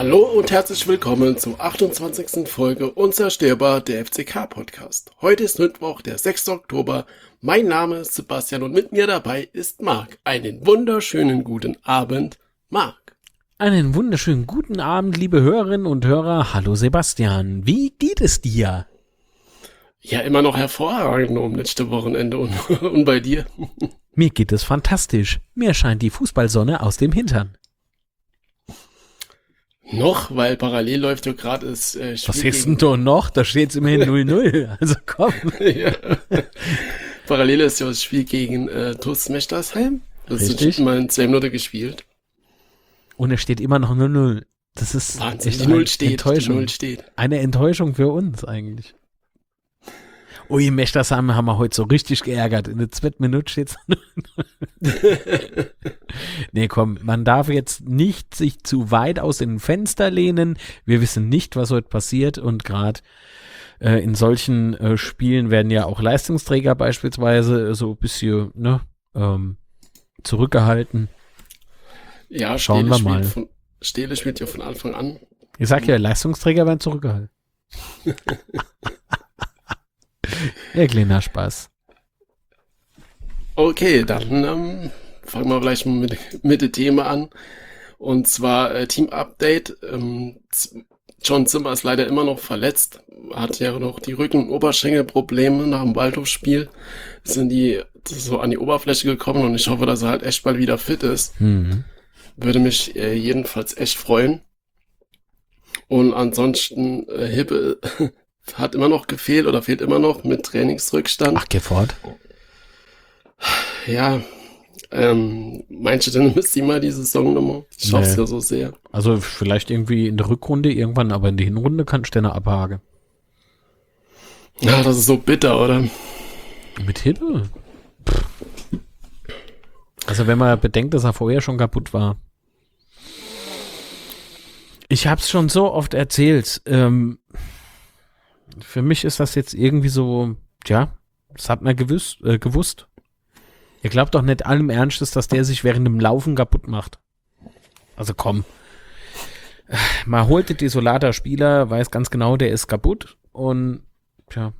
Hallo und herzlich willkommen zur 28. Folge Unzerstörbar, der FCK-Podcast. Heute ist Mittwoch, der 6. Oktober. Mein Name ist Sebastian und mit mir dabei ist Marc. Einen wunderschönen guten Abend, Marc. Einen wunderschönen guten Abend, liebe Hörerinnen und Hörer. Hallo Sebastian, wie geht es dir? Ja, immer noch hervorragend um letzte Wochenende und bei dir? Mir geht es fantastisch. Mir scheint die Fußballsonne aus dem Hintern. Noch, weil parallel läuft ja gerade das Spiel. Was ist denn da noch? Da steht es immerhin 0-0. Also komm. Ja. Parallel ist ja das Spiel gegen TuS Mechtersheim. Das Richtig. ist mal in 2 Minuten gespielt. Und es steht immer noch 0-0. Das ist Wahnsinn, echt die Null eine steht. Enttäuschung. Die Null steht. Eine Enttäuschung für uns eigentlich. Ui, Mechtersheim haben wir heute so richtig geärgert. In der 2. Minute steht es. Nee, komm, man darf jetzt nicht sich zu weit aus dem Fenster lehnen. Wir wissen nicht, was heute passiert. Und gerade in solchen Spielen werden ja auch Leistungsträger beispielsweise so ein bisschen zurückgehalten. Ja, Schauen wir mal. Stele spielt ja von Anfang an. Ich sag ja, Leistungsträger werden zurückgehalten. Ja, kleiner Spaß. Okay, dann fangen wir gleich mal mit dem Thema an. Und zwar Team-Update. John Zimmer ist leider immer noch verletzt. Hat ja noch die Rücken- und Oberschenkelprobleme nach dem Waldhof-Spiel. Sind die so an die Oberfläche gekommen und ich hoffe, dass er halt echt bald wieder fit ist. Mhm. Würde mich jedenfalls echt freuen. Und ansonsten Hippe hat immer noch gefehlt oder fehlt immer noch mit Trainingsrückstand. Ach, geh fort. Ja, meinst du denn, müsste immer die Saison nochmal? Ich hoffe es ja so sehr. Also vielleicht irgendwie in der Rückrunde irgendwann, aber in der Hinrunde kannst du eine abhaken. Ja, das ist so bitter, oder? Mit Hippe? Pff. Also wenn man bedenkt, dass er vorher schon kaputt war. Ich hab's schon so oft erzählt. Für mich ist das jetzt irgendwie so, tja, das hat man gewusst. Ihr glaubt doch nicht allem Ernstes, dass der sich während dem Laufen kaputt macht. Also komm. Man holt den desolater Spieler, weiß ganz genau, der ist kaputt und tja.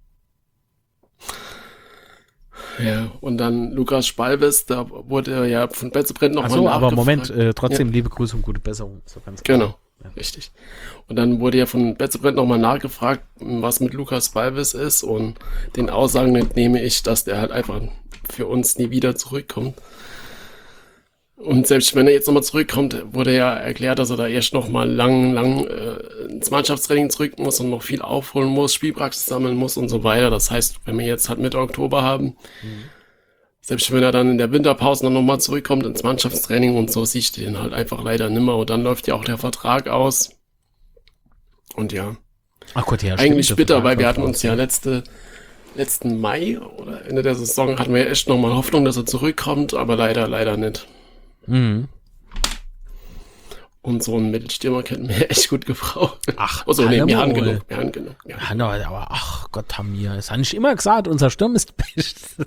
Ja, und dann Lukas Spalvis, da wurde er ja von Betzebrand nochmal Achso, aber nachgefragt. Moment, trotzdem Ja. liebe Grüße und gute Besserung. So ganz klar. Genau, richtig. Und dann wurde ja von Betzebrand nochmal nachgefragt, was mit Lukas Spalvis ist, und den Aussagen entnehme ich, dass der halt einfach für uns nie wieder zurückkommt. Und selbst wenn er jetzt nochmal zurückkommt, wurde ja erklärt, dass er da erst nochmal lang ins Mannschaftstraining zurück muss und noch viel aufholen muss, Spielpraxis sammeln muss und so weiter. Das heißt, wenn wir jetzt halt Mitte Oktober haben, selbst wenn er dann in der Winterpause dann nochmal zurückkommt ins Mannschaftstraining und so, siehst du den halt einfach leider nimmer. Und dann läuft ja auch der Vertrag aus. Und ja, Ach Gott, ja, eigentlich stimmt, bitter, der weil wir Vertrag hatten uns ja letzten Mai oder Ende der Saison hatten wir ja echt nochmal Hoffnung, dass er zurückkommt, aber leider nicht. Mhm. Und so ein Mittelstürmer könnten wir echt gut gebrauchen. Ach, also nee, wir haben Hallemal. genug. Ja. Ja, no, aber ach Gott, haben wir. Es hat nicht immer gesagt, unser Sturm ist best.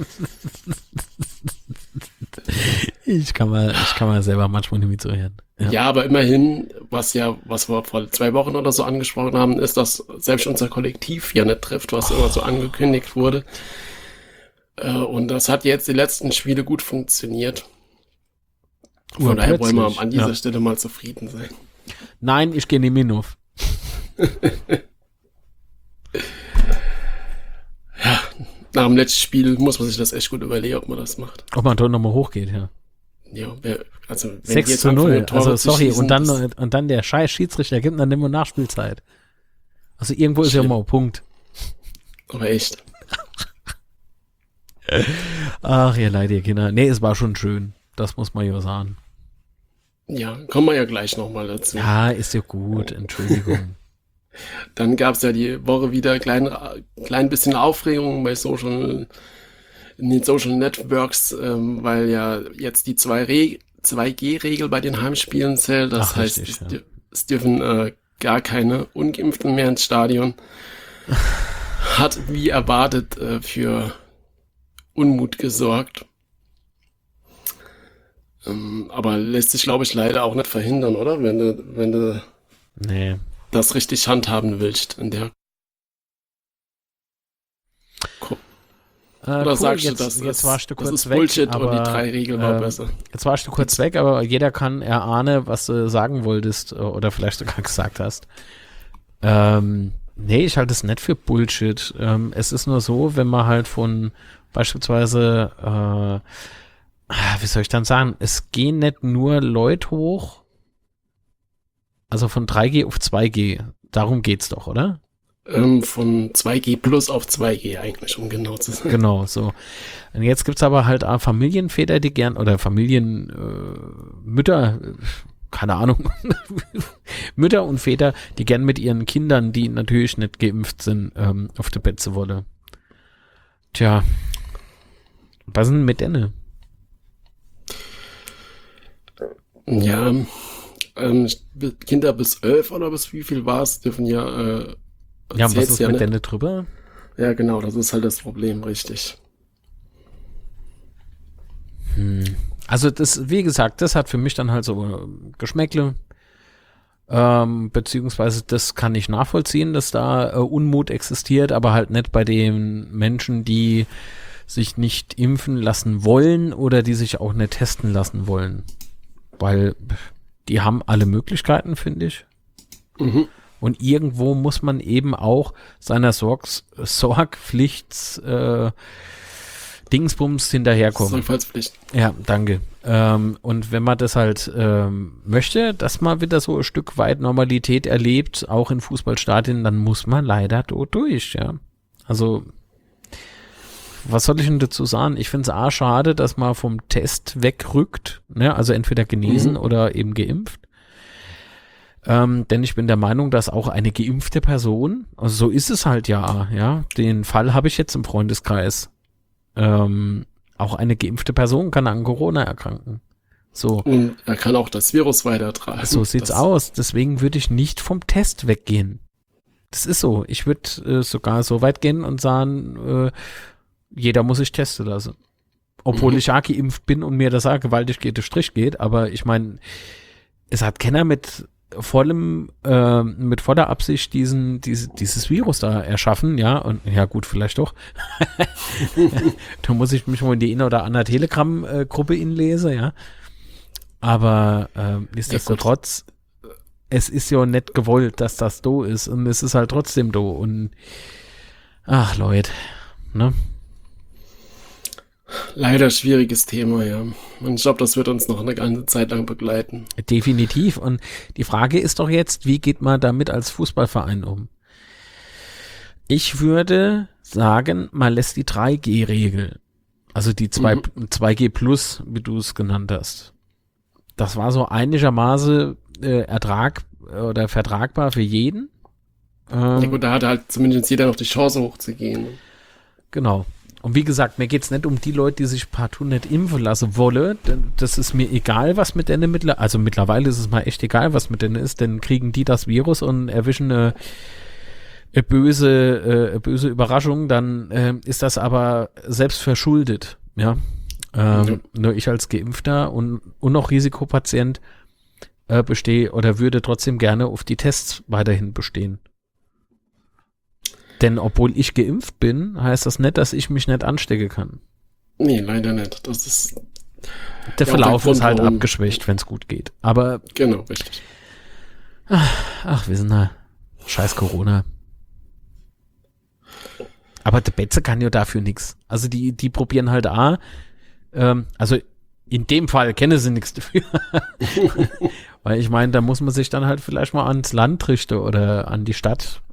Ich kann mal selber manchmal nicht mitzureden. Ja, aber immerhin, was wir vor 2 Wochen oder so angesprochen haben, ist, dass selbst unser Kollektiv ja nicht trifft, was immer so angekündigt wurde. Und das hat jetzt die letzten Spiele gut funktioniert. Von daher wollen wir an dieser Stelle mal zufrieden sein. Nein, ich gehe nicht mehr auf. Ja, nach dem letzten Spiel muss man sich das echt gut überlegen, ob man das macht. Ob man dort nochmal hochgeht, ja. Ja, also wenn 6-0, also sorry, schießen, und dann der scheiß Schiedsrichter gibt dann immer Nachspielzeit. Also irgendwo ist ja mal ein Punkt. Aber echt. Ach, ihr Leid, ihr Kinder. Nee, es war schon schön. Das muss man ja sagen. Ja, kommen wir ja gleich nochmal dazu. Ja, ist ja gut, Entschuldigung. Dann gab es ja die Woche wieder klein bisschen Aufregung in den Social Networks, weil ja jetzt die 2G-Regel bei den Heimspielen zählt. Das heißt, richtig, es dürfen gar keine Ungeimpften mehr ins Stadion. Hat wie erwartet für Unmut gesorgt. Aber lässt sich, glaube ich, leider auch nicht verhindern, oder? Wenn du Nee. das richtig handhaben willst in der. Oder Cool, sagst du, jetzt warst du das kurz ist weg, Bullshit aber, und die 3 Regeln war besser? Jetzt warst du kurz weg, aber jeder kann erahnen, was du sagen wolltest oder vielleicht sogar gesagt hast. Nee, ich halte es nicht für Bullshit. Es ist nur so, wenn man halt von beispielsweise, wie soll ich dann sagen, es gehen nicht nur Leute hoch, also von 3G auf 2G. Darum geht's doch, oder? Von 2G plus auf 2G eigentlich, um genau zu sein. Genau, so. Und jetzt gibt's aber halt auch Familienväter, die gern, oder Familienmütter, keine Ahnung, Mütter und Väter, die gern mit ihren Kindern, die natürlich nicht geimpft sind, auf die Betze wolle. Tja, was denn mit denen? Ja, Kinder bis 11 oder bis wie viel war es, dürfen ja Ja, und was ist ja mit nicht. denen drüber? Ja, genau, das ist halt das Problem, richtig. Also das, wie gesagt, das hat für mich dann halt so Geschmäckle, beziehungsweise das kann ich nachvollziehen, dass da Unmut existiert, aber halt nicht bei den Menschen, die sich nicht impfen lassen wollen oder die sich auch nicht testen lassen wollen. Weil die haben alle Möglichkeiten, finde ich. Mhm. Und irgendwo muss man eben auch seiner Sorgpflichts Dingsbums hinterherkommen. Sorgfaltspflicht. Ja, danke. Und wenn man das halt möchte, dass man wieder so ein Stück weit Normalität erlebt, auch in Fußballstadien, dann muss man leider durch, ja. Also, was soll ich denn dazu sagen? Ich finde es schade, dass man vom Test wegrückt, ne? Also entweder genesen oder eben geimpft. Denn ich bin der Meinung, dass auch eine geimpfte Person, also so ist es halt ja, den Fall habe ich jetzt im Freundeskreis. Auch eine geimpfte Person kann an Corona erkranken. So. Und er kann auch das Virus weitertragen. So sieht's aus. Deswegen würde ich nicht vom Test weggehen. Das ist so. Ich würde sogar so weit gehen und sagen, jeder muss sich testen lassen. Obwohl ich ja geimpft bin und mir das auch gewaltig Strich geht. Aber ich meine, es hat keiner mit voller Absicht dieses Virus da erschaffen, ja, und ja gut, vielleicht doch. Da muss ich mich mal in die eine oder andere Telegram-Gruppe inlesen, ja. Aber nichtsdestotrotz, es ist ja nicht gewollt, dass das do ist und es ist halt trotzdem do und ach Leute, ne? Leider schwieriges Thema, ja. Und ich glaube, das wird uns noch eine ganze Zeit lang begleiten. Definitiv. Und die Frage ist doch jetzt, wie geht man damit als Fußballverein um? Ich würde sagen, man lässt die 3G-Regel, also die 2G plus, wie du es genannt hast. Das war so einigermaßen vertragbar für jeden. Ja gut, da hat halt zumindest jeder noch die Chance hochzugehen. Genau. Und wie gesagt, mir geht's nicht um die Leute, die sich partout nicht impfen lassen wollen. Das ist mir egal, was mit denen mittlerweile ist es mal echt egal, was mit denen ist, denn kriegen die das Virus und erwischen eine böse Überraschung, dann ist das aber selbst verschuldet, ja. Nur ich als Geimpfter und noch Risikopatient bestehe oder würde trotzdem gerne auf die Tests weiterhin bestehen. Denn obwohl ich geimpft bin, heißt das nicht, dass ich mich nicht anstecken kann. Nee, leider nicht. Das ist der Verlauf ist halt abgeschwächt, wenn es gut geht. Aber genau, richtig. Ach, wir sind da. Scheiß Corona. Aber der Betze kann ja dafür nichts. Also die probieren halt also in dem Fall kennen sie nichts dafür. Weil ich meine, da muss man sich dann halt vielleicht mal ans Land richten oder an die Stadt.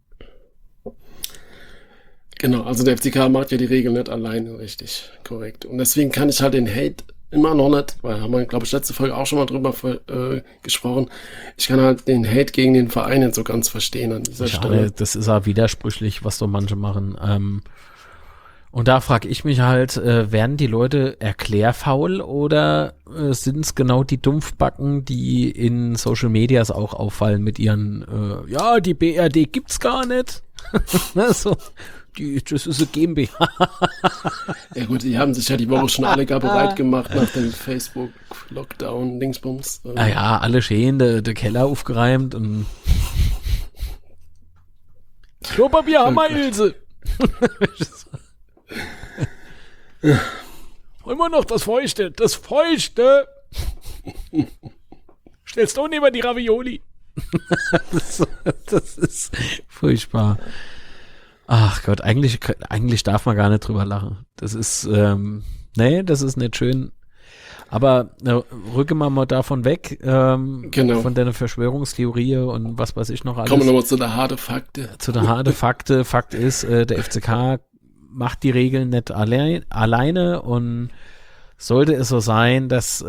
Genau, also der FCK macht ja die Regeln nicht alleine, richtig, korrekt. Und deswegen kann ich halt den Hate immer noch nicht, weil haben wir, glaube ich, letzte Folge auch schon mal drüber gesprochen, ich kann halt den Hate gegen den Verein nicht so ganz verstehen an dieser Stelle. Das ist ja widersprüchlich, was so manche machen. Und da frage ich mich halt, werden die Leute erklärfaul oder sind es genau die Dumpfbacken, die in Social Medias auch auffallen mit ihren, ja, die BRD gibt's gar nicht. So. das ist eine GmbH. Ja gut, die haben sich ja die Woche schon alle gar bereit gemacht nach dem Facebook-Lockdown, Dingsbums. Naja, alle schön, der Keller aufgeräumt und Klopapier haben wir, Ilse. Immer noch das Feuchte. Stellst du neben die Ravioli. das ist furchtbar. Ach Gott, eigentlich darf man gar nicht drüber lachen. Das ist, das ist nicht schön. Aber rücken wir mal davon weg, Genau. von deiner Verschwörungstheorie und was weiß ich noch alles. Kommen wir nochmal zu der harte Fakte. Fakt ist, der FCK macht die Regeln nicht alleine und sollte es so sein, dass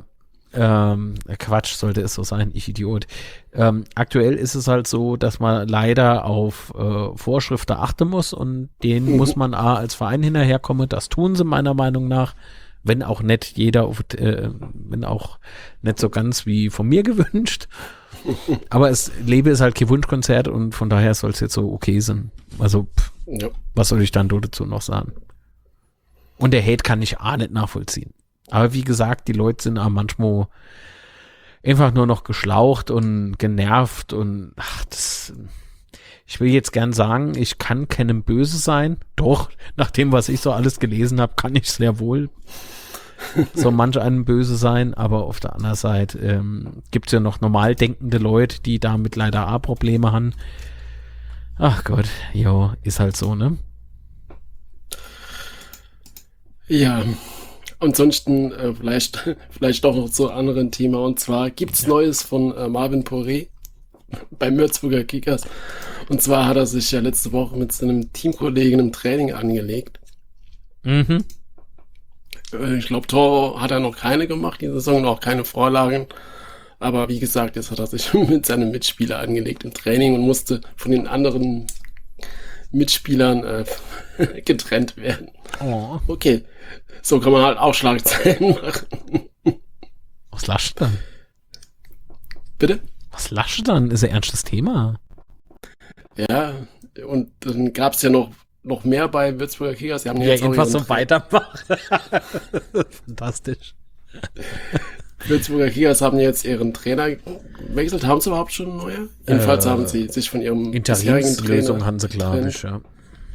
sollte es so sein, ich Idiot. Aktuell ist es halt so, dass man leider auf Vorschriften achten muss und denen muss man als Verein hinterherkommen. Das tun sie meiner Meinung nach, wenn auch nicht jeder, wenn auch nicht so ganz wie von mir gewünscht. Aber Lebe ist halt kein Wunschkonzert und von daher soll es jetzt so okay sein. Also, was soll ich dann dazu noch sagen? Und der Hate kann ich auch nicht nachvollziehen. Aber wie gesagt, die Leute sind auch manchmal einfach nur noch geschlaucht und genervt und ich will jetzt gern sagen, ich kann keinem böse sein. Doch, nach dem, was ich so alles gelesen habe, kann ich sehr wohl so manch einem böse sein. Aber auf der anderen Seite gibt es ja noch normal denkende Leute, die damit leider auch Probleme haben. Ach Gott, jo, ist halt so, ne? Ja, ansonsten vielleicht doch noch zu einem anderen Thema. Und zwar gibt's Neues von Marvin Poré beim Würzburger Kickers. Und zwar hat er sich ja letzte Woche mit seinem Teamkollegen im Training angelegt. Mhm. Ich glaube, Tor hat er noch keine gemacht, die Saison, noch keine Vorlagen. Aber wie gesagt, jetzt hat er sich mit seinem Mitspieler angelegt im Training und musste von den anderen Mitspielern getrennt werden. Oh. Okay, so kann man halt auch Schlagzeilen machen. Was lascht dann? Bitte? Was lascht dann? Ist ein ernstes Thema. Ja, und dann gab es ja noch mehr bei Würzburger Kickers. Sie haben Ja, jetzt auch jedenfalls ihren so weitermachen. Fantastisch. Würzburger Kickers haben jetzt ihren Trainer gewechselt. Haben sie überhaupt schon einen neuen? Jedenfalls haben sie sich von ihrem bisherigen Interimslösung Trainer haben sie, glaube ich, ja.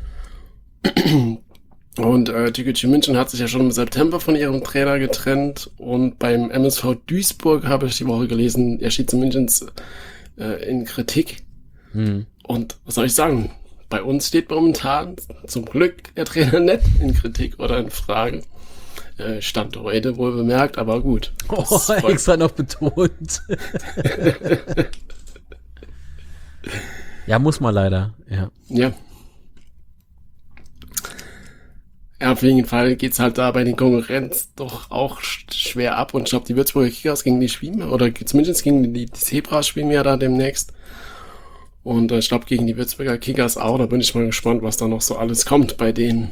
Und Türkgücü München hat sich ja schon im September von ihrem Trainer getrennt. Und beim MSV Duisburg habe ich die Woche gelesen, er steht zu Münchens in Kritik. Und was soll ich sagen? Bei uns steht momentan zum Glück der Trainer nicht in Kritik oder in Frage. Stand heute wohl bemerkt, aber gut. Extra noch betont. Ja, muss man leider, ja. Ja. Ja, auf jeden Fall geht's halt da bei den Konkurrenz doch auch schwer ab. Und ich glaube, die Würzburger Kickers gegen die spielen wir, oder zumindest gegen die Zebras spielen wir ja da demnächst. Und ich glaube, gegen die Würzburger Kickers auch. Da bin ich mal gespannt, was da noch so alles kommt bei denen.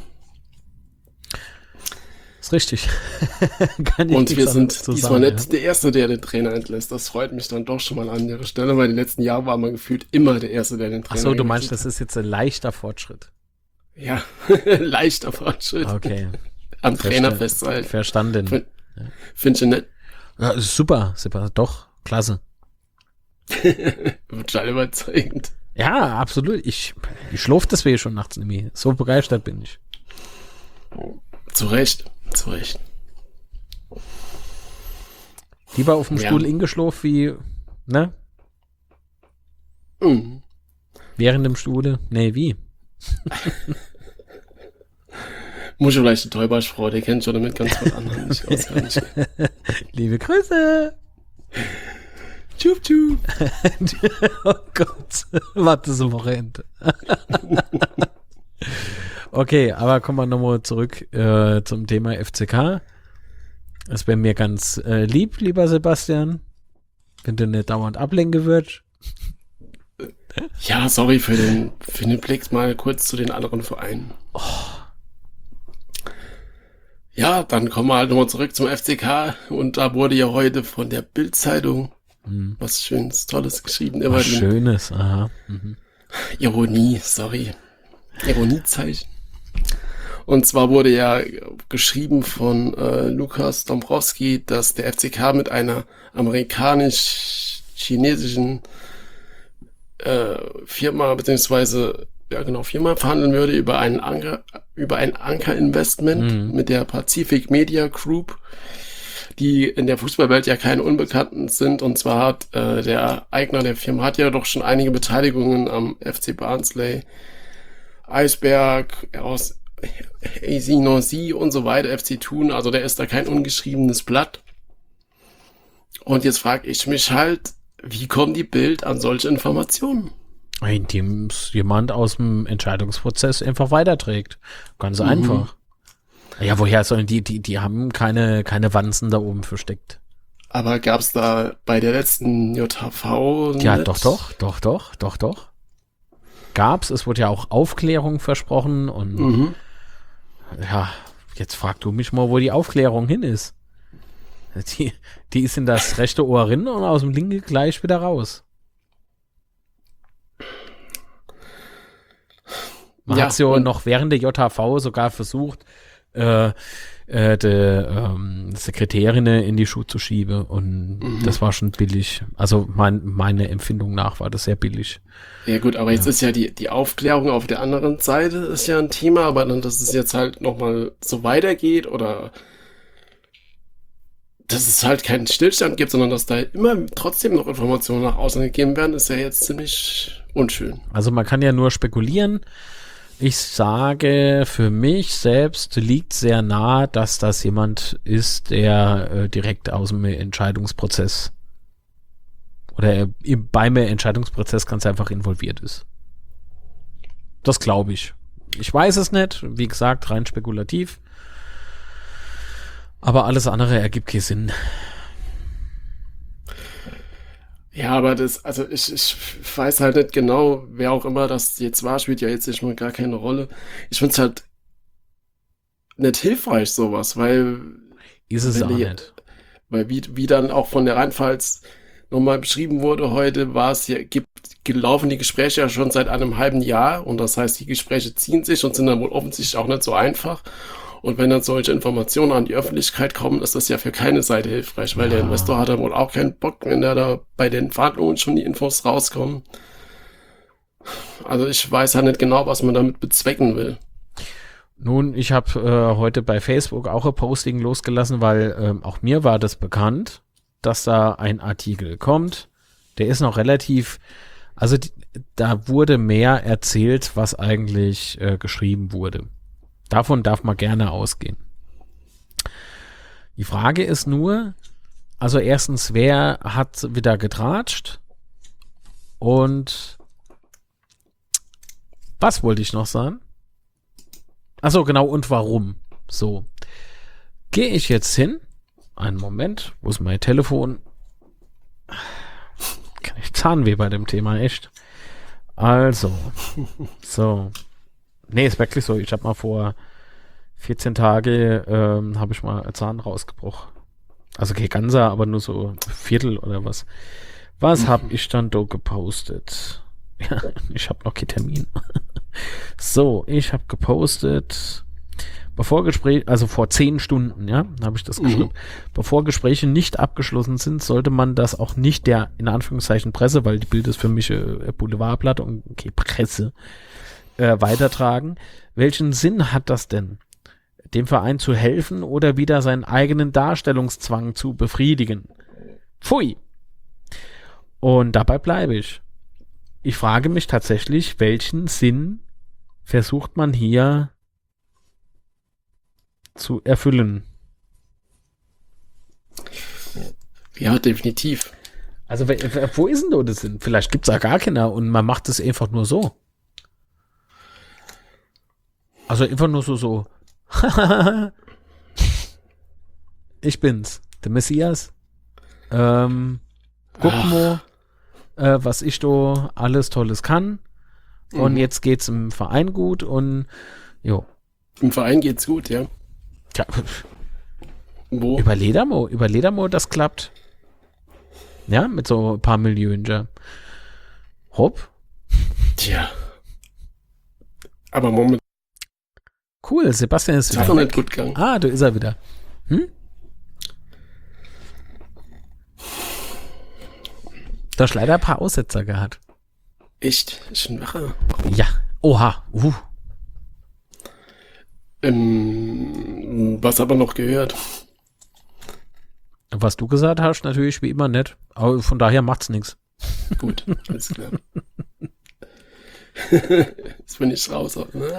Ist richtig. Kann ich Und wir sind so diesmal sagen, nicht der Erste, der den Trainer entlässt. Das freut mich dann doch schon mal an der Stelle, weil die letzten Jahre war man gefühlt immer der Erste, der den Trainer Ach so, du meinst, das ist jetzt ein leichter Fortschritt. Ja, leichter Fortschritt. Okay. Am Trainer festzuhalten. Verstanden. Findest du nicht? Ja, ist super, doch, klasse. Wird schon überzeugend. Ja, absolut. Ich schlafe deswegen schon nachts nicht mehr. So begeistert bin ich. Zu Recht. Lieber auf dem Stuhl ingeschlafen wie, ne? Mhm. Während dem Stuhle? Nee, wie? Muss ich vielleicht die Täuberschfrau, der kennt schon damit ganz was anderes nicht auswendig. Liebe Grüße! Tschub, tschub. Oh Gott, warte so Wochenende. Okay, aber kommen wir nochmal zurück zum Thema FCK. Es wäre mir ganz lieb, lieber Sebastian, wenn du nicht dauernd ablenken würdest. Ja, sorry für den Blick mal kurz zu den anderen Vereinen. Oh. Ja, dann kommen wir halt nochmal zurück zum FCK und da wurde ja heute von der Bild-Zeitung was Schönes, Tolles geschrieben. Was Schönes, aha. Ironie, sorry. Ironiezeichen. Und zwar wurde ja geschrieben von Lukas Dombrowski, dass der FCK mit einer amerikanisch-chinesischen Firma, beziehungsweise Firma verhandeln würde über ein Anker-Investment mit der Pacific Media Group, die in der Fußballwelt ja keine Unbekannten sind. Und zwar hat der Eigner der Firma hat ja doch schon einige Beteiligungen am FC Barnsley, Eisberg, aus AC Nancy und so weiter, FC Thun. Also der ist da kein ungeschriebenes Blatt. Und jetzt frage ich mich halt, wie kommt die Bild an solche Informationen? Indem es jemand aus dem Entscheidungsprozess einfach weiterträgt. Ganz einfach. Ja, woher sollen die haben keine Wanzen da oben versteckt. Aber gab's da bei der letzten JHV? Ja, doch. Gab's, es wurde ja auch Aufklärung versprochen und ja, jetzt frag du mich mal, wo die Aufklärung hin ist. Die ist in das rechte Ohr rein und aus dem linken gleich wieder raus. Man hat ja noch während der JHV sogar versucht, die Sekretärin in die Schuhe zu schieben und das war schon billig. Also meine Empfindung nach war das sehr billig. Ja gut, aber jetzt ist ja die Aufklärung auf der anderen Seite ist ja ein Thema, aber dann, dass es jetzt halt nochmal so weitergeht oder dass es halt keinen Stillstand gibt, sondern dass da immer trotzdem noch Informationen nach außen gegeben werden, ist ja jetzt ziemlich unschön. Also man kann ja nur spekulieren. Ich sage, für mich selbst liegt sehr nahe, dass das jemand ist, der direkt aus dem Entscheidungsprozess oder beim Entscheidungsprozess ganz einfach involviert ist. Das glaube ich. Ich weiß es nicht, wie gesagt, rein spekulativ. Aber alles andere ergibt keinen Sinn. Ja, aber ich weiß halt nicht genau, wer auch immer das jetzt war, spielt ja jetzt nicht mal gar keine Rolle. Ich find's halt nicht hilfreich, sowas, weil ist es auch nicht. Weil wie dann auch von der Rheinpfalz nochmal beschrieben wurde heute, laufen die Gespräche ja schon seit einem halben Jahr und das heißt, die Gespräche ziehen sich und sind dann wohl offensichtlich auch nicht so einfach. Und wenn dann solche Informationen an die Öffentlichkeit kommen, ist das ja für keine Seite hilfreich, weil der Investor hat dann wohl auch keinen Bock, wenn da bei den Verhandlungen schon die Infos rauskommen. Also ich weiß ja nicht genau, was man damit bezwecken will. Nun, ich habe heute bei Facebook auch ein Posting losgelassen, weil auch mir war das bekannt, dass da ein Artikel kommt. Der ist noch relativ, also da wurde mehr erzählt, was eigentlich geschrieben wurde. Davon darf man gerne ausgehen. Die Frage ist nur, also erstens, wer hat wieder getratscht? Und was wollte ich noch sagen? Achso, genau, und warum? So. Gehe ich jetzt hin? Einen Moment, wo ist mein Telefon? Kann ich Zahnweh bei dem Thema, echt? Also, so. Nee, ist wirklich so. Ich habe mal vor 14 Tage habe ich mal einen Zahn rausgebrochen. Also kein ganzer, aber nur so ein Viertel oder was. Was habe ich dann da gepostet? Ja, ich habe noch keinen Termin. So, ich habe gepostet, bevor Gespräche, also vor 10 Stunden, ja, habe ich das geschrieben. Bevor Gespräche nicht abgeschlossen sind, sollte man das auch nicht der, in Anführungszeichen, Presse, weil die Bild ist für mich Boulevardblatt und okay, Presse, weitertragen. Welchen Sinn hat das denn? Dem Verein zu helfen oder wieder seinen eigenen Darstellungszwang zu befriedigen? Pfui! Und dabei bleibe ich. Ich frage mich tatsächlich, welchen Sinn versucht man hier zu erfüllen? Ja, definitiv. Also, wo ist denn da der Sinn? Vielleicht gibt es ja gar keiner und man macht es einfach nur so. Also einfach nur so. Ich bin's, der Messias. Guck mal, was ich da alles Tolles kann. Und jetzt geht's im Verein gut und jo. Im Verein geht's gut, ja. Tja. Wo? Über Ledermo, das klappt. Ja, mit so ein paar Millionen. Hopp. Tja. Aber momentan Cool, Sebastian ist ist wieder es noch weg. nicht gut gegangen. Ah, da ist er wieder. Du hast leider ein paar Aussetzer gehabt. Echt? Ist schon wache. Ja. Oha. Was aber noch gehört? Was du gesagt hast, natürlich wie immer nett. Aber von daher macht's nichts. Gut, alles klar. Jetzt bin ich raus.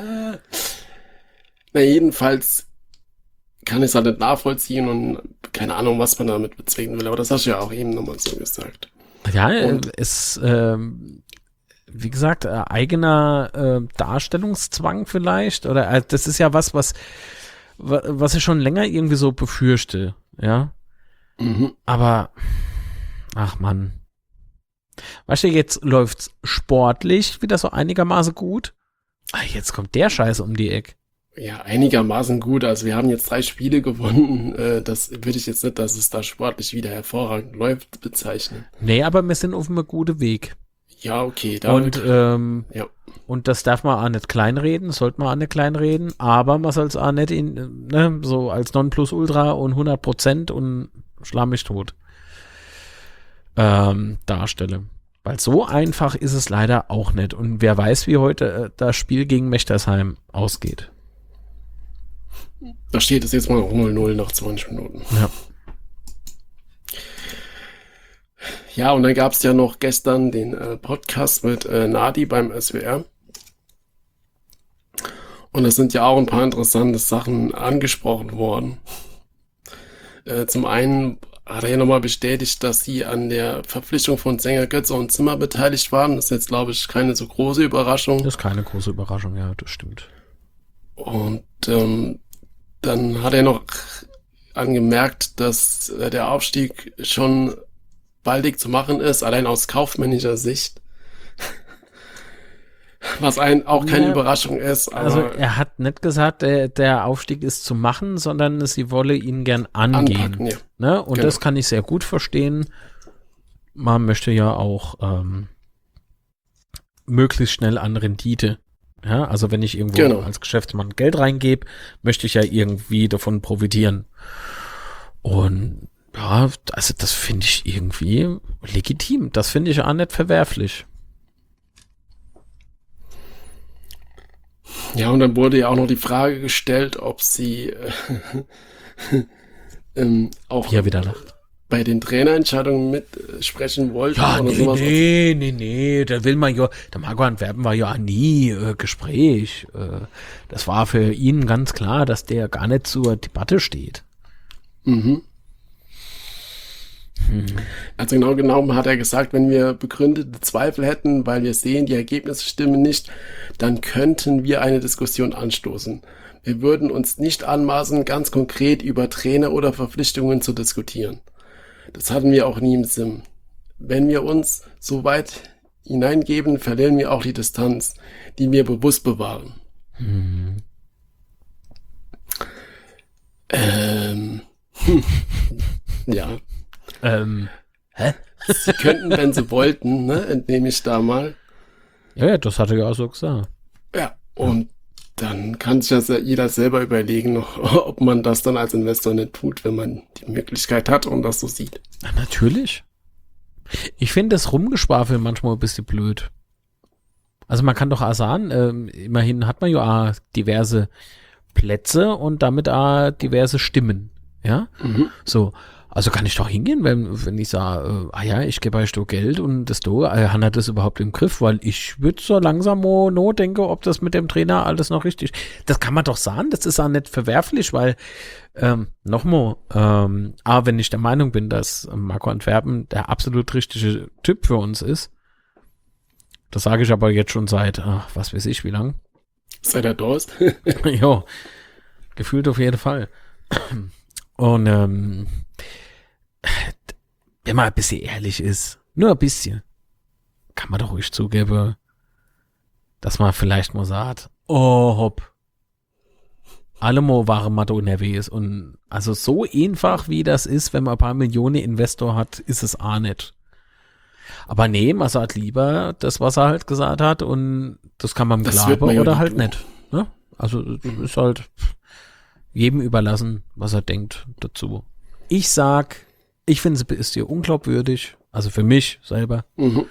Na, jedenfalls kann ich es halt nicht nachvollziehen und keine Ahnung, was man damit bezwecken will. Aber das hast du ja auch eben nochmal so gesagt. Ja, Und- es, wie gesagt, eigener Darstellungszwang vielleicht. Oder das ist ja was ich schon länger irgendwie so befürchte. Ja. Mhm. Aber, ach Mann. Weißt du, jetzt läuft's sportlich wieder so einigermaßen gut. Jetzt kommt der Scheiß um die Ecke. Ja, einigermaßen gut. Also wir haben jetzt 3 Spiele gewonnen. Das würde ich jetzt nicht, dass es da sportlich wieder hervorragend läuft, bezeichnen. Nee, aber wir sind auf einem guten Weg. Ja, okay. Ja. Und das darf man auch nicht kleinreden, sollte man auch nicht kleinreden, aber man soll es auch nicht so als Nonplusultra und 100% und schlag mich tot darstelle. Weil so einfach ist es leider auch nicht. Und wer weiß, wie heute das Spiel gegen Mechtersheim ausgeht. Da steht es jetzt mal 0-0 nach 20 Minuten. Ja. Ja, und dann gab es ja noch gestern den Podcast mit Nadi beim SWR. Und es sind ja auch ein paar interessante Sachen angesprochen worden. Zum einen hat er ja nochmal bestätigt, dass sie an der Verpflichtung von Sänger Götze und Zimmer beteiligt waren. Das ist jetzt, glaube ich, keine so große Überraschung. Das ist keine große Überraschung, ja, das stimmt. Und dann hat er noch angemerkt, dass der Aufstieg schon baldig zu machen ist, allein aus kaufmännischer Sicht. Was auch keine Ja, Überraschung ist. Aber Also er hat nicht gesagt, der Aufstieg ist zu machen, sondern sie wolle ihn gern angehen. anpacken, ja. Ne? Und Genau. das kann ich sehr gut verstehen. Man möchte ja auch möglichst schnell an Rendite. Ja, also wenn ich irgendwo Genau. als Geschäftsmann Geld reingebe, möchte ich ja irgendwie davon profitieren. Und ja, also das finde ich irgendwie legitim. Das finde ich auch nicht verwerflich. Ja, und dann wurde ja auch noch die Frage gestellt, ob sie auch Wie er wieder lacht. bei den Trainerentscheidungen mitsprechen wollten Ja, oder sowas. nee, da will man ja, der Marco Antwerpen war ja nie Gespräch. Das war für ihn ganz klar, dass der gar nicht zur Debatte steht. Mhm. Also genau genommen hat er gesagt, wenn wir begründete Zweifel hätten, weil wir sehen, die Ergebnisse stimmen nicht, dann könnten wir eine Diskussion anstoßen. Wir würden uns nicht anmaßen, ganz konkret über Trainer oder Verpflichtungen zu diskutieren. Das hatten wir auch nie im Sinn. Wenn wir uns so weit hineingeben, verlieren wir auch die Distanz, die wir bewusst bewahren. Ja. Hä? Sie könnten, wenn sie wollten, ne, entnehme ich da mal. Ja, das hatte er auch so gesagt. Ja, und dann kann sich das ja jeder selber überlegen, ob man das dann als Investor nicht tut, wenn man die Möglichkeit hat und das so sieht. Na, natürlich. Ich finde das Rumgeschwafel manchmal ein bisschen blöd. Also man kann doch auch sagen, immerhin hat man ja auch diverse Plätze und damit auch diverse Stimmen. Ja, so. Also kann ich doch hingehen, wenn ich sage, ich gebe euch doch Geld und das hat er das überhaupt im Griff, weil ich würde so langsam no denke, ob das mit dem Trainer alles noch richtig ist. Das kann man doch sagen, das ist auch nicht verwerflich, weil nochmal, wenn ich der Meinung bin, dass Marco Antwerpen der absolut richtige Typ für uns ist, das sage ich aber jetzt schon seit, was weiß ich, wie lang? Seit er da ist. Jo, gefühlt auf jeden Fall. Und wenn man ein bisschen ehrlich ist, nur ein bisschen, kann man doch ruhig zugeben, dass man vielleicht mal sagt, oh hopp, allemal waren wir da unterwegs. Und also so einfach wie das ist, wenn man ein paar Millionen Investor hat, ist es auch nicht. Aber nee, man sagt lieber das, was er halt gesagt hat und das kann man glauben oder halt nicht. Ne? Also das ist halt jedem überlassen, was er denkt dazu. Ich finde es ist dir unglaubwürdig, also für mich selber. Mhm.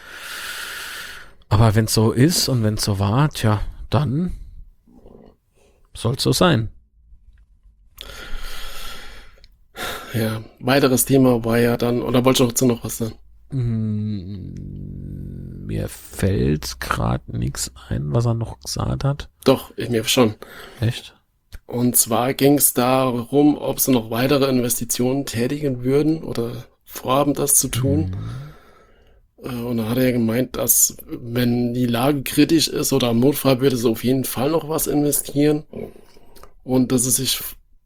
Aber wenn es so ist und wenn es so war, tja, dann soll es so sein. Ja, weiteres Thema war ja dann, oder wolltest du dazu noch was sagen? Mir fällt gerade nichts ein, was er noch gesagt hat. Doch, mir schon. Echt? Und zwar ging es darum, ob sie noch weitere Investitionen tätigen würden oder vorhaben, das zu tun. Und da hat er gemeint, dass wenn die Lage kritisch ist oder im Notfall würde sie auf jeden Fall noch was investieren. Und dass sie sich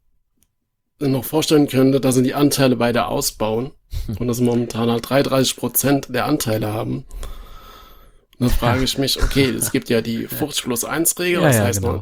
noch vorstellen könnte, dass sie die Anteile weiter ausbauen. Und dass sie momentan halt 33% der Anteile haben. Und dann frage ich mich, okay, es gibt ja die 50+1-Regel, das heißt genau.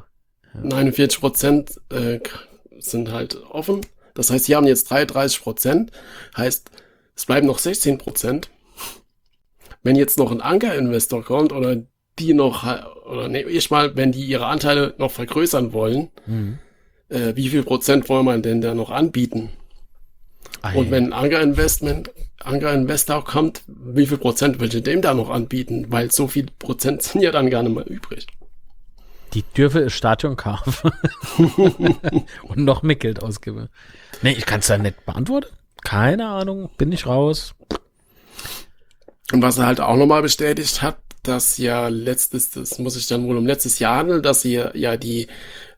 49% sind halt offen. Das heißt, sie haben jetzt 33%, heißt, es bleiben noch 16%. Wenn jetzt noch ein Anker-Investor kommt oder die noch, oder nee, wenn die ihre Anteile noch vergrößern wollen, wie viel Prozent wollen man denn da noch anbieten? Und wenn ein Anker-Investor kommt, wie viel Prozent will ich dem da noch anbieten? Weil so viel Prozent sind ja dann gar nicht mehr übrig. Die dürfe das Stadion kaufen und noch mehr Geld ausgeben. Nee, ich kann es da nicht beantworten. Keine Ahnung, bin ich raus. Und was er halt auch nochmal bestätigt hat, dass ja das muss sich dann wohl um letztes Jahr handeln, dass sie ja den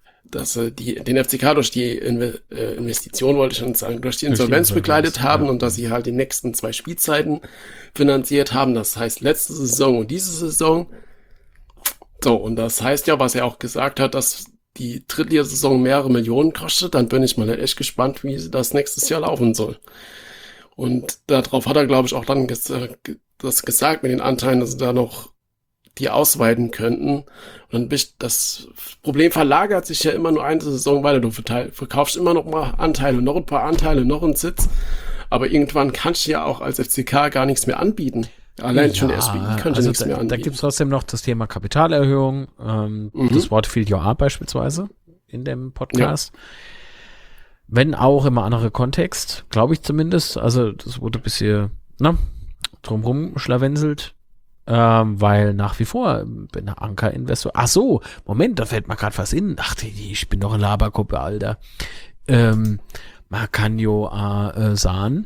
FCK durch die Investition, wollte ich schon sagen, durch die Insolvenz begleitet haben, ja. Und dass sie halt die nächsten 2 Spielzeiten finanziert haben. Das heißt letzte Saison und diese Saison. So, und das heißt ja, was er auch gesagt hat, dass die Drittliga-Saison mehrere Millionen kostet. Dann bin ich mal echt gespannt, wie das nächstes Jahr laufen soll. Und darauf hat er, glaube ich, auch dann das gesagt mit den Anteilen, dass sie da noch die ausweiten könnten. Und dann das Problem verlagert sich ja immer nur eine Saison weiter. Du verkaufst immer noch mal Anteile, noch ein paar Anteile, noch einen Sitz. Aber irgendwann kannst du ja auch als FCK gar nichts mehr anbieten. Allein schon der SBI könnte nichts mehr anbieten. Da gibt es trotzdem noch das Thema Kapitalerhöhung. Das Wort fiel ja beispielsweise in dem Podcast. Ja. Wenn auch im anderen Kontext, glaube ich zumindest. Also das wurde ein bisschen drumherum schlawenzelt. Weil nach wie vor bin ein Anker-Investor. Ach so, Moment, da fällt mir gerade was in. Ach, ich bin doch eine Labergruppe, Alter. Man kann ja sagen,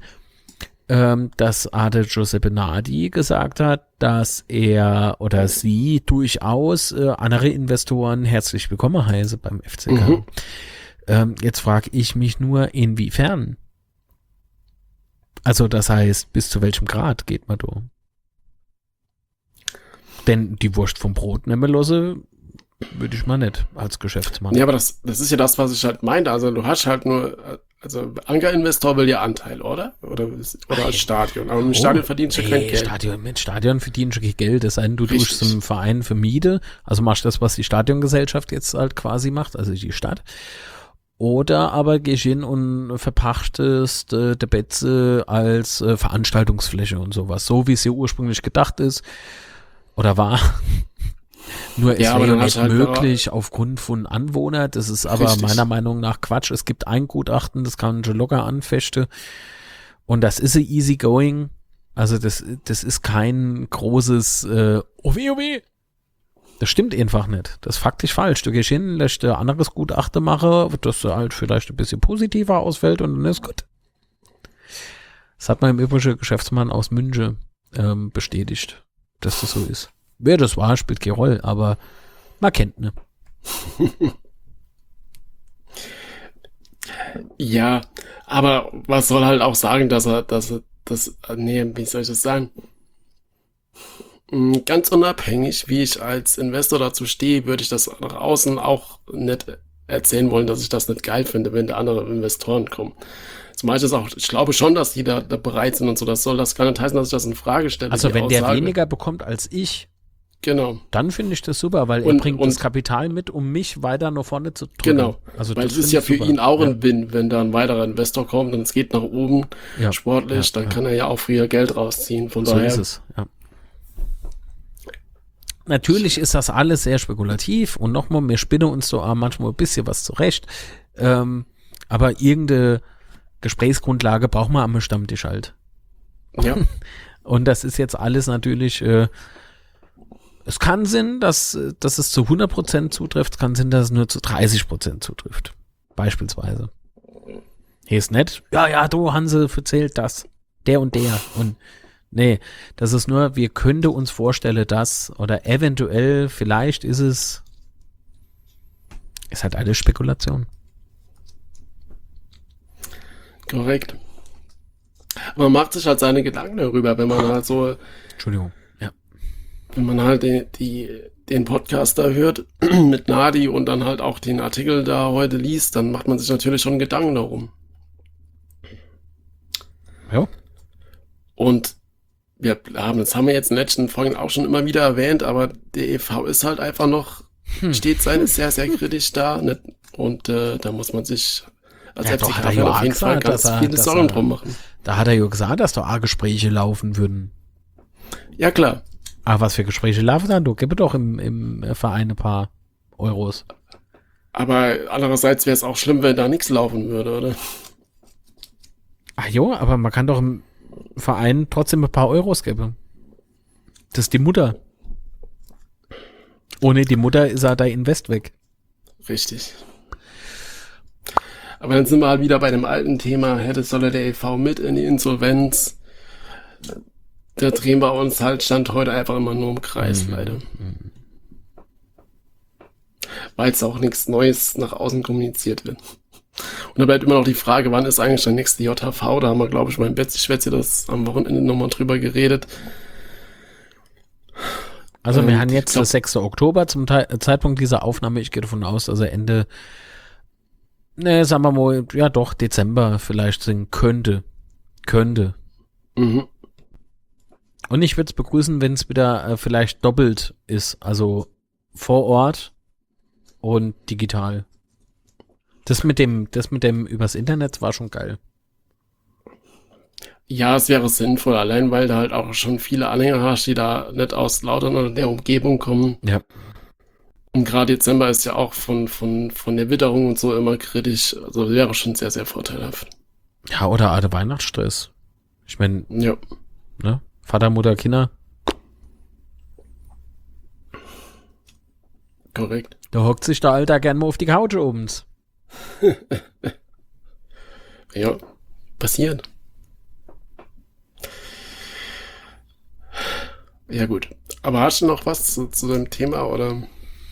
dass Ade Giuseppe Nardi gesagt hat, dass er oder sie durchaus andere Investoren herzlich willkommen heiße beim FCK. Jetzt frage ich mich nur, inwiefern? Also das heißt, bis zu welchem Grad geht man da? Denn die Wurst vom Brot nehmen lassen, würde ich mal nicht als Geschäftsmann. Ja, aber das ist ja das, was ich halt meinte. Also du hast halt nur, also Anker-Investor will ja Anteil, oder? Oder als Stadion. Aber im Stadion verdienst du kein Geld. Mit Stadion verdienst du kein Geld. Das heißt, du tust zum Verein für Miete. Also machst das, was die Stadiongesellschaft jetzt halt quasi macht, also die Stadt. Oder aber gehst hin und verpachtest der Betze als Veranstaltungsfläche und sowas. So wie es ja ursprünglich gedacht ist. Oder war. Nur es wäre ja nicht halt möglich aufgrund von Anwohnern. Das ist aber meiner Meinung nach Quatsch. Es gibt ein Gutachten, das kann schon locker anfechten. Und das ist easy going. Also das ist kein großes Das stimmt einfach nicht. Das ist faktisch falsch. Du gehst hin, lässt ein anderes Gutachten machen, das halt vielleicht ein bisschen positiver ausfällt und dann ist gut. Das hat mein übriger Geschäftsmann aus München bestätigt, dass das so ist. Wer das war, spielt keine Rolle, aber man kennt, ne? Ja, aber was soll halt auch sagen, wie soll ich das sagen? Ganz unabhängig, wie ich als Investor dazu stehe, würde ich das nach außen auch nicht erzählen wollen, dass ich das nicht geil finde, wenn da andere Investoren kommen. Zum Beispiel auch, ich glaube schon, dass die da bereit sind und so. Das kann nicht heißen, dass ich das in Frage stelle. Also wenn der weniger bekommt als ich, Genau. Dann finde ich das super, weil er bringt das Kapital mit, um mich weiter nach vorne zu drücken. Genau, also weil es ist ja für ihn auch ein Win, wenn da ein weiterer Investor kommt und es geht nach oben sportlich, dann kann er ja auch früher Geld rausziehen. Von daher. So ist es, ja. Natürlich ist das alles sehr spekulativ und nochmal, wir spinnen uns so manchmal ein bisschen was zurecht, aber irgendeine Gesprächsgrundlage braucht man am Stammtisch halt. Ja. Und das ist jetzt alles natürlich, es kann sein, dass es zu 100% zutrifft, es kann sein, dass es nur zu 30% zutrifft. Beispielsweise. Hier ist nett. Ja, du, Hanse, erzählt das. Der und der. Und nee, das ist nur, wir könnten uns vorstellen, dass, oder eventuell, vielleicht ist halt alles Spekulation. Korrekt. Man macht sich halt seine Gedanken darüber, wenn man halt so, Entschuldigung, ja. Wenn man halt den Podcast da hört mit Nadi und dann halt auch den Artikel da heute liest, dann macht man sich natürlich schon Gedanken darum. Ja. Und das haben wir jetzt in den letzten Folgen auch schon immer wieder erwähnt, aber der e.V. ist halt einfach noch, steht sehr, sehr kritisch da. Ne? Und da muss man sich als FCK auf jeden Fall ganz viele Sorgen drum machen. Da hat er ja gesagt, dass da Gespräche laufen würden. Ja, klar. Aber was für Gespräche laufen dann? Du gib doch im Verein ein paar Euros. Aber andererseits wäre es auch schlimm, wenn da nichts laufen würde, oder? Ach jo, aber man kann doch im Verein trotzdem ein paar Euros geben. Das ist die Mutter. Ohne die Mutter ist er da Invest weg. Richtig. Aber dann sind wir halt wieder bei dem alten Thema, soll der e.V. mit in die Insolvenz? Da drehen wir uns halt, Stand heute einfach immer nur im Kreis, leider. Weil es auch nichts Neues nach außen kommuniziert wird. Und da bleibt immer noch die Frage, wann ist eigentlich der nächste JHV? Da haben wir, glaube ich, beim Betzi-Schwätzi das am Wochenende nochmal drüber geredet. Also wir haben jetzt der 6. Oktober zum Zeitpunkt dieser Aufnahme. Ich gehe davon aus, dass er Ende, sagen wir mal, ja doch, Dezember vielleicht sein könnte. Mhm. Und ich würde es begrüßen, wenn es wieder vielleicht doppelt ist. Also vor Ort und digital. Das mit dem übers Internet war schon geil. Ja, es wäre sinnvoll, allein weil da halt auch schon viele Anhänger hast, die da nicht aus Lautern oder der Umgebung kommen. Ja. Und gerade Dezember ist ja auch von der Witterung und so immer kritisch. Also wäre schon sehr, sehr vorteilhaft. Ja, oder Art Weihnachtsstress. Ich meine, ja. Ne? Vater, Mutter, Kinder. Korrekt. Da hockt sich der Alter gern mal auf die Couch obens. Ja, passiert. Ja gut. Aber hast du noch was zu dem Thema, oder?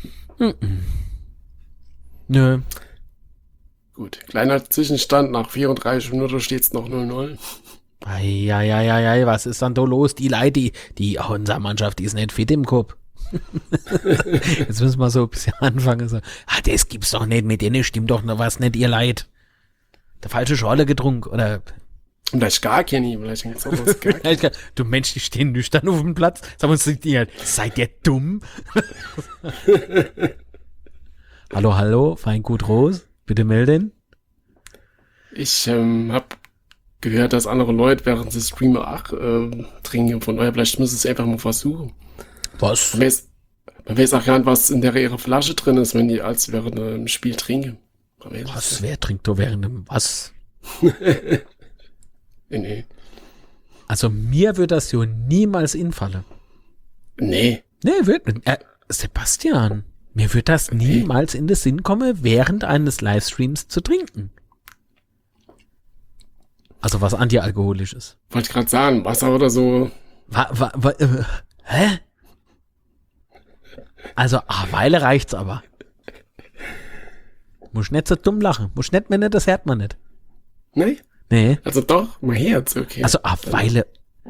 Nö. Gut. Kleiner Zwischenstand. Nach 34 Minuten steht es noch 0-0. Ei, was ist dann da los? Die Leute, die unsere Mannschaft, die ist nicht fit im Kopf. Jetzt müssen wir so ein bisschen anfangen. So, das gibt's doch nicht, mit denen stimmt doch noch was nicht, ihr Leid. Der falsche Schorle getrunken, oder? Vielleicht gar keine, vielleicht gibt's auch was gar keine. Du Mensch, die stehen nüchtern auf dem Platz. Sagen wir uns, seid ihr dumm? Hallo, Feingut Ros, bitte melden. Ich habe gehört, dass andere Leute während sie streamen auch trinken. Von daher, vielleicht müssen sie es einfach mal versuchen. Was? Man weiß auch gar nicht, was in ihrer Flasche drin ist, wenn die als während einem Spiel trinken. Was? Wer trinkt da während einem was? Nee. Also mir wird das so niemals infallen. Nee. Sebastian, mir wird das niemals in den Sinn kommen, während eines Livestreams zu trinken. Also was antialkoholisches. Wollte ich gerade sagen, Wasser oder so. Hä? Also, Weile reicht's aber. Muss nicht so dumm lachen. Muss nicht, wenn nicht, das hört man nicht. Nee. Also doch, mal Herz, okay. Also, Weile.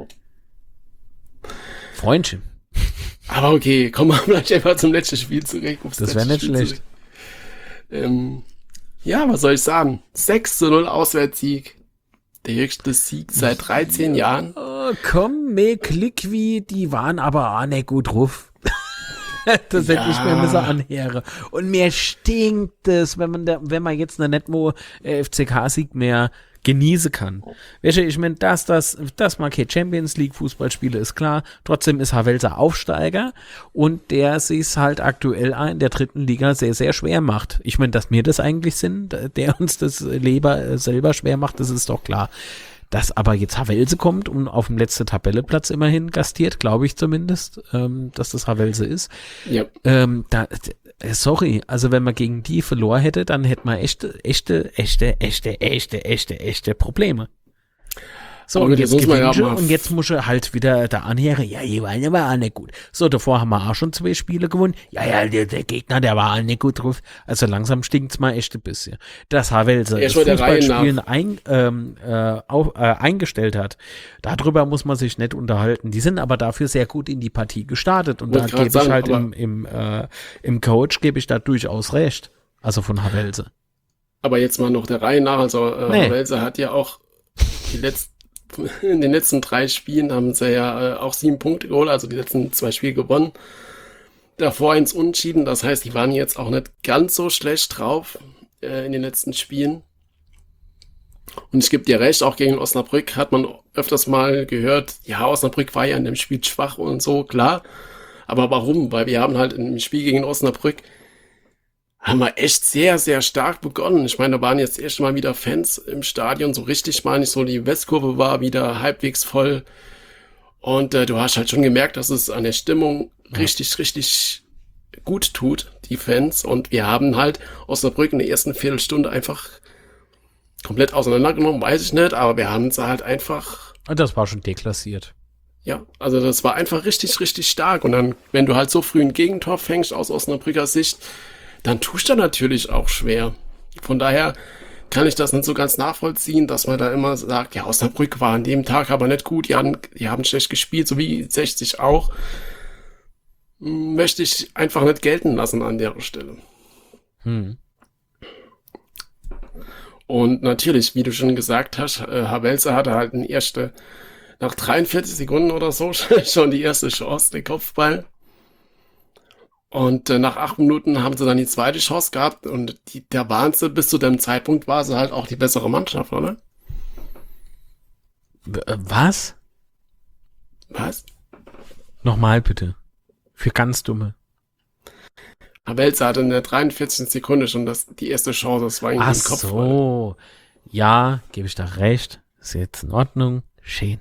Freundchen. Aber okay, kommen wir vielleicht einfach zum letzten Spiel zurück. Das wäre nicht schlecht. Ja, was soll ich sagen? 6-0 Auswärtssieg. Der höchste Sieg seit 13 Jahren. Oh, komm, mehr Klick wie, die waren aber auch nicht gut drauf. Das hätte ich mir müssen anhören. Und mir stinkt es, wenn man jetzt eine Netmo FCK-Sieg mehr genießen kann. Weißt du, ich meine, dass mal kein Champions League Fußballspiele ist klar. Trotzdem ist Havelser Aufsteiger und der sich halt aktuell in der 3. Liga sehr, sehr schwer macht. Ich meine, dass wir das eigentlich sind, der uns das selber schwer macht, das ist doch klar. Dass aber jetzt Havelse kommt und auf dem letzten Tabelleplatz immerhin gastiert, glaube ich zumindest, dass das Havelse ist. Ja. Sorry, also wenn man gegen die verloren hätte, dann hätte man echte Probleme. So, und jetzt jetzt muss er halt wieder da anhören, ja, die waren aber auch nicht gut. So, davor haben wir auch schon 2 Spiele gewonnen. Ja, der Gegner, der war auch nicht gut drauf. Also langsam stinkt's mal echt ein bisschen. Dass Havelse das Fußballspielen eingestellt hat, darüber muss man sich nicht unterhalten. Die sind aber dafür sehr gut in die Partie gestartet. Und da gebe ich halt im Coach gebe ich da durchaus recht. Also von Havelse. Aber jetzt mal noch der Reihe nach. Also Havelse hat ja auch in den letzten 3 Spielen haben sie ja auch 7 Punkte geholt, also die letzten 2 Spiele gewonnen. Davor 1 Unentschieden, das heißt, die waren jetzt auch nicht ganz so schlecht drauf in den letzten Spielen. Und ich gebe dir recht, auch gegen Osnabrück hat man öfters mal gehört, ja, Osnabrück war ja in dem Spiel schwach und so, klar. Aber warum? Weil wir haben halt im Spiel gegen Osnabrück haben wir echt sehr, sehr stark begonnen. Ich meine, da waren jetzt erst mal wieder Fans im Stadion, so richtig, meine ich, so die Westkurve war wieder halbwegs voll. Und du hast halt schon gemerkt, dass es an der Stimmung richtig, richtig gut tut, die Fans. Und wir haben halt Osnabrück in der ersten Viertelstunde einfach komplett auseinandergenommen, weiß ich nicht, aber wir haben es halt einfach... Das war schon deklassiert. Ja, also das war einfach richtig, richtig stark. Und dann, wenn du halt so früh ein Gegentor fängst aus Osnabrücker Sicht, dann tust du natürlich auch schwer. Von daher kann ich das nicht so ganz nachvollziehen, dass man da immer sagt, ja, Osnabrück war an dem Tag aber nicht gut, die haben schlecht gespielt, so wie 60 auch. Möchte ich einfach nicht gelten lassen an der Stelle. Und natürlich, wie du schon gesagt hast, Havelse hatte halt nach 43 Sekunden oder so schon die erste Chance, den Kopfball. Und nach 8 Minuten haben sie dann die zweite Chance gehabt und da waren sie, bis zu dem Zeitpunkt war sie halt auch die bessere Mannschaft, oder? Was? Was? Nochmal bitte. Für ganz Dumme. Havelse hatte in der 43. Sekunde schon die erste Chance, das war irgendwie im Kopf. Ach so. Ja, gebe ich da recht. Ist jetzt in Ordnung. Schön.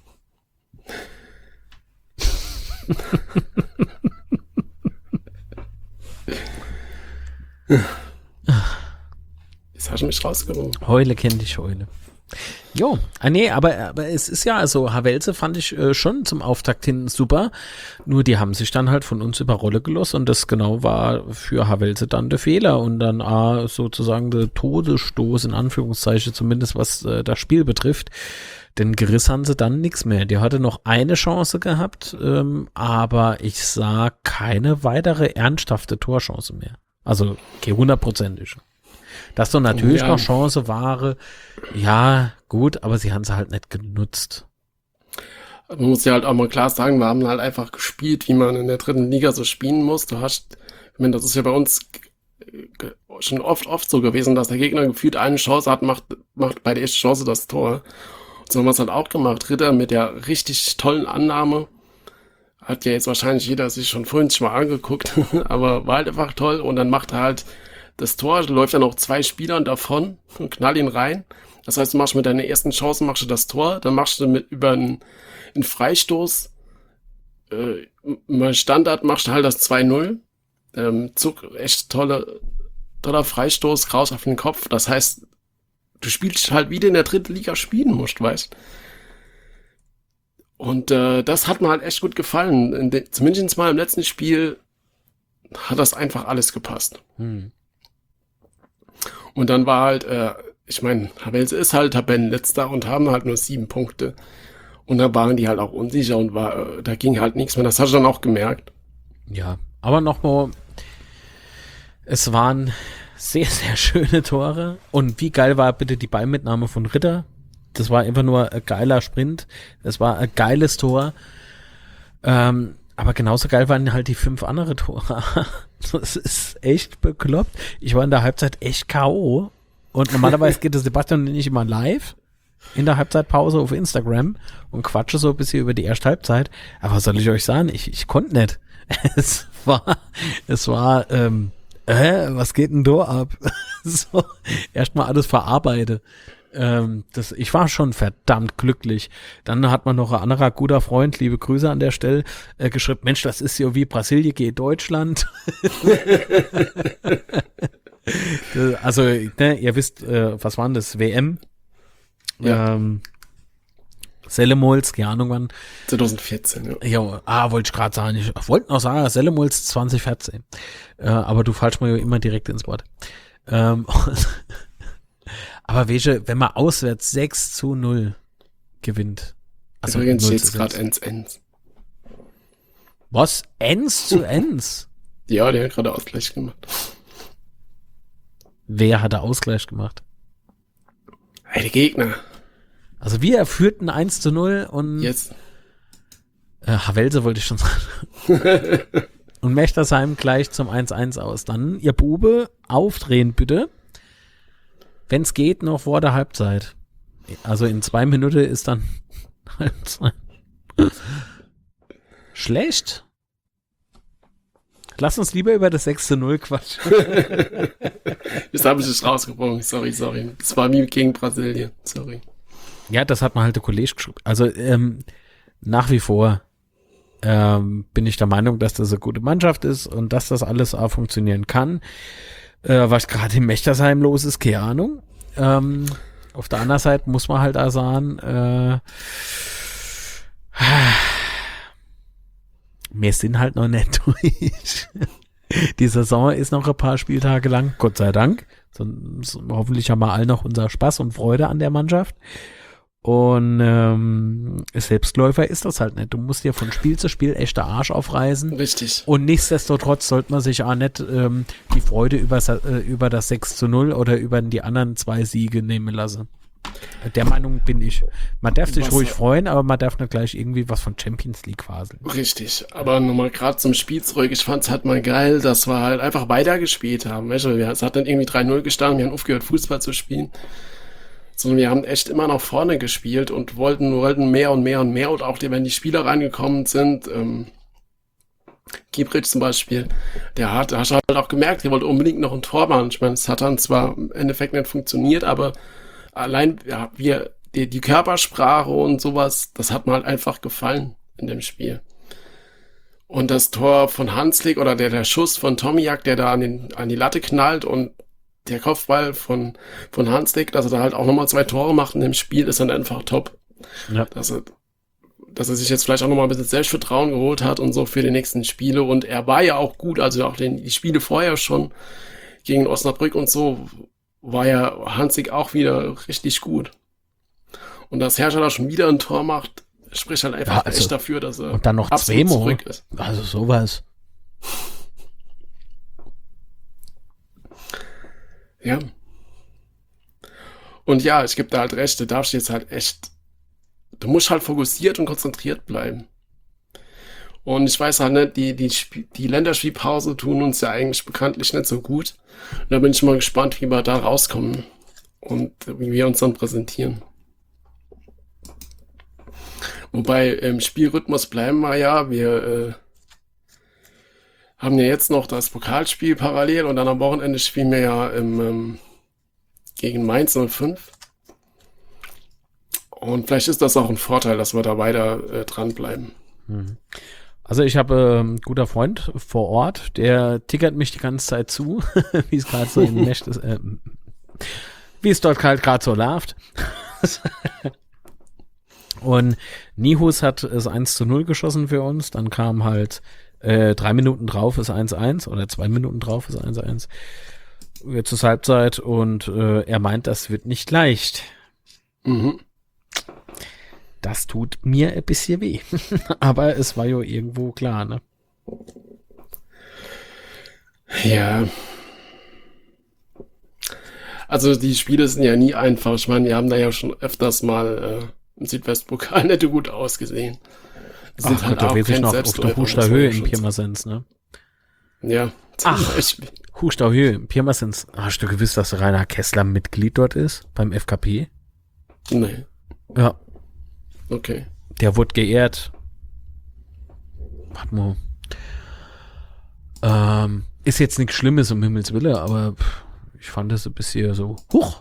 Jetzt hast du mich rausgerufen. Heule kennt dich Heule. Jo, nee, aber es ist ja, also Havelse fand ich schon zum Auftakt hin super, nur die haben sich dann halt von uns über Rolle gelassen und das genau war für Havelse dann der Fehler und dann sozusagen der Todesstoß in Anführungszeichen, zumindest was das Spiel betrifft, denn gerissen haben sie dann nichts mehr. Die hatte noch eine Chance gehabt, aber ich sah keine weitere ernsthafte Torchance mehr. Also, okay, 100%. Dass doch natürlich noch Chance war, ja, gut, aber sie haben sie halt nicht genutzt. Man muss ja halt auch mal klar sagen, wir haben halt einfach gespielt, wie man in der 3. Liga so spielen muss. Ich meine, das ist ja bei uns schon oft so gewesen, dass der Gegner gefühlt eine Chance hat, macht bei der ersten Chance das Tor. Und so haben wir es halt auch gemacht. Ritter mit der richtig tollen Annahme. Hat ja jetzt wahrscheinlich jeder sich schon vorhin schon mal angeguckt, aber war halt einfach toll. Und dann macht er halt das Tor, läuft dann auch 2 Spielern davon und knall ihn rein. Das heißt, du machst mit deiner ersten Chance machst du das Tor, dann machst du über einen Freistoß, Standard machst du halt das 2-0. Echt toller Freistoß, raus auf den Kopf. Das heißt, du spielst halt wieder in der 3. Liga spielen musst, weißt. Und das hat mir halt echt gut gefallen. Zumindest mal im letzten Spiel hat das einfach alles gepasst. Und dann war halt, ich meine, Havelse ist halt Tabellenletzter und haben halt nur 7 Punkte. Und da waren die halt auch unsicher und da ging halt nichts mehr. Das hast du dann auch gemerkt. Ja, aber nochmal, es waren sehr, sehr schöne Tore. Und wie geil war bitte die Ballmitnahme von Ritter? Das war einfach nur ein geiler Sprint. Das war ein geiles Tor. Aber genauso geil waren halt die 5 andere Tore. Das ist echt bekloppt. Ich war in der Halbzeit echt K.O. Und normalerweise geht der Sebastian und ich immer live in der Halbzeitpause auf Instagram und quatsche so ein bisschen über die erste Halbzeit. Aber was soll ich euch sagen? Ich konnte nicht. Es war, was geht denn da ab? So, erstmal alles verarbeite. Ich war schon verdammt glücklich. Dann hat man noch ein anderer guter Freund, liebe Grüße an der Stelle, geschrieben, Mensch, das ist ja wie Brasilien geht Deutschland. Also, ne, ihr wisst, was war denn das? WM? Ja. Selemols, keine Ahnung wann. 2014, ja. Ja, wollte ich gerade sagen. Ich wollte noch sagen, Selemols 2014. Aber du fallst mir ja immer direkt ins Wort. Aber wenn man auswärts 6-0 gewinnt. Also übrigens steht es gerade 1-1. Was? 1-1? Ja, der hat gerade Ausgleich gemacht. Wer hat da Ausgleich gemacht? Hey, die Gegner. Also wir führten 1-0 und Jetzt. Havelse wollte ich schon sagen. Und Mechtersheim gleich zum 1-1 aus. Dann ihr Bube aufdrehen bitte. Wenn es geht, noch vor der Halbzeit. Also in 2 Minuten ist dann Halbzeit. Schlecht. Lass uns lieber über das 6-0 quatschen. Das habe ich nicht rausgebrochen. Sorry. Das war wie gegen Brasilien. Sorry. Ja, das hat man halt der Kollege geschrieben. Also nach wie vor bin ich der Meinung, dass das eine gute Mannschaft ist und dass das alles auch funktionieren kann. Was gerade in Mechtersheim los ist, keine Ahnung. Auf der anderen Seite muss man halt auch sagen, wir sind halt noch nicht durch. Die Saison ist noch ein paar Spieltage lang, Gott sei Dank. Sonst hoffentlich haben wir alle noch unser Spaß und Freude an der Mannschaft. Und Selbstläufer ist das halt nicht. Du musst dir von Spiel zu Spiel echt der Arsch aufreißen. Richtig. Und nichtsdestotrotz sollte man sich auch nicht die Freude über das 6-0 oder über die anderen 2 Siege nehmen lassen. Der Meinung bin ich. Man darf sich ruhig freuen, aber man darf nicht gleich irgendwie was von Champions League faseln. Richtig. Aber nochmal gerade zum Spiel zurück. Ich fand es halt mal geil, dass wir halt einfach weitergespielt haben. Weißt du, es hat dann irgendwie 3-0 gestanden. Wir haben aufgehört, Fußball zu spielen. Sondern wir haben echt immer nach vorne gespielt und wollten mehr und mehr und mehr. Und auch wenn die Spieler reingekommen sind, Gibrich zum Beispiel, hast du halt auch gemerkt, der wollte unbedingt noch ein Tor machen. Ich meine, es hat dann zwar im Endeffekt nicht funktioniert, aber allein die Körpersprache und sowas, das hat mir halt einfach gefallen in dem Spiel. Und das Tor von Hanslik oder der Schuss von Tomiak, der da an die Latte knallt und der Kopfball von Hanslik, dass er da halt auch nochmal 2 Tore macht in dem Spiel, ist dann einfach top. Ja. Dass er sich jetzt vielleicht auch nochmal ein bisschen Selbstvertrauen geholt hat und so für die nächsten Spiele. Und er war ja auch gut, also auch die Spiele vorher schon gegen Osnabrück und so, war ja Hanslik auch wieder richtig gut. Und dass Herrscher schon wieder ein Tor macht, spricht halt einfach echt dafür, dass er und dann noch absolut zurück ist. Also sowas. Ja. Und ja, ich gebe da halt recht, du darfst jetzt halt echt, du musst halt fokussiert und konzentriert bleiben. Und ich weiß halt nicht, die Länderspielpause tun uns ja eigentlich bekanntlich nicht so gut. Und da bin ich mal gespannt, wie wir da rauskommen und wie wir uns dann präsentieren. Wobei im Spielrhythmus bleiben wir ja, wir haben ja jetzt noch das Pokalspiel parallel und dann am Wochenende spielen wir ja gegen Mainz 05. Und vielleicht ist das auch ein Vorteil, dass wir da weiter dranbleiben. Also ich habe einen guter Freund vor Ort, der tickert mich die ganze Zeit zu, wie es gerade so in Mecht ist, wie es dort halt gerade so läuft. Und Nihus hat es 1-0 geschossen für uns, dann kam halt 3 Minuten drauf ist 1-1 oder 2 Minuten drauf ist 1-1. Jetzt ist Halbzeit und er meint, das wird nicht leicht. Mhm. Das tut mir ein bisschen weh. Aber es war ja irgendwo klar, ne? Ja. Also die Spiele sind ja nie einfach. Ich meine, wir haben da ja schon öfters mal im Südwestpokal nicht gut ausgesehen. sind Ach halt Gott, da auch weiß ich kein noch auf der Selbstläufer, Huster muss man Höhe ja in schon sagen. Pirmasens, ne? Ja, zum Ach. Beispiel. Huster Höhe in Pirmasens. Hast du gewusst, dass Rainer Kessler Mitglied dort ist? Beim FKP? Nee, Ja, okay. der wurde geehrt. Warte mal. Ist jetzt nichts Schlimmes, um Himmels Willen, aber ich fand das ein bisschen so, huch.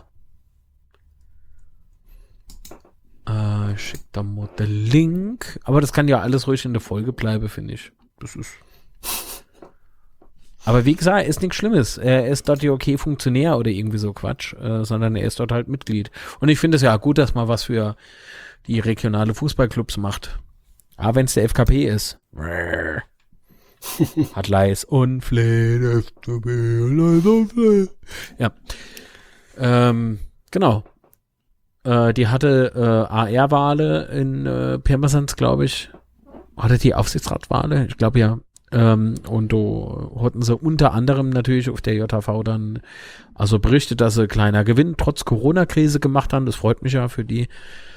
Ich schick da mal den Link. Aber das kann ja alles ruhig in der Folge bleiben, finde ich. Das ist. Aber wie gesagt, ist nichts Schlimmes. Er ist dort ja okay Funktionär oder irgendwie so Quatsch, sondern er ist dort halt Mitglied. Und ich finde es ja gut, dass man was für die regionale Fußballclubs macht. Aber wenn es der FKP ist. Hat Leis und Flehen, FKP, Leis und Flehen. Ja. Genau. Die hatte AR-Wale in Pirmasens, glaube ich. Hatte die Aufsichtsratwale? Ich glaube ja. Und da hatten sie unter anderem natürlich auf der JV dann also berichtet, dass sie kleiner Gewinn trotz Corona-Krise gemacht haben. Das freut mich ja für die.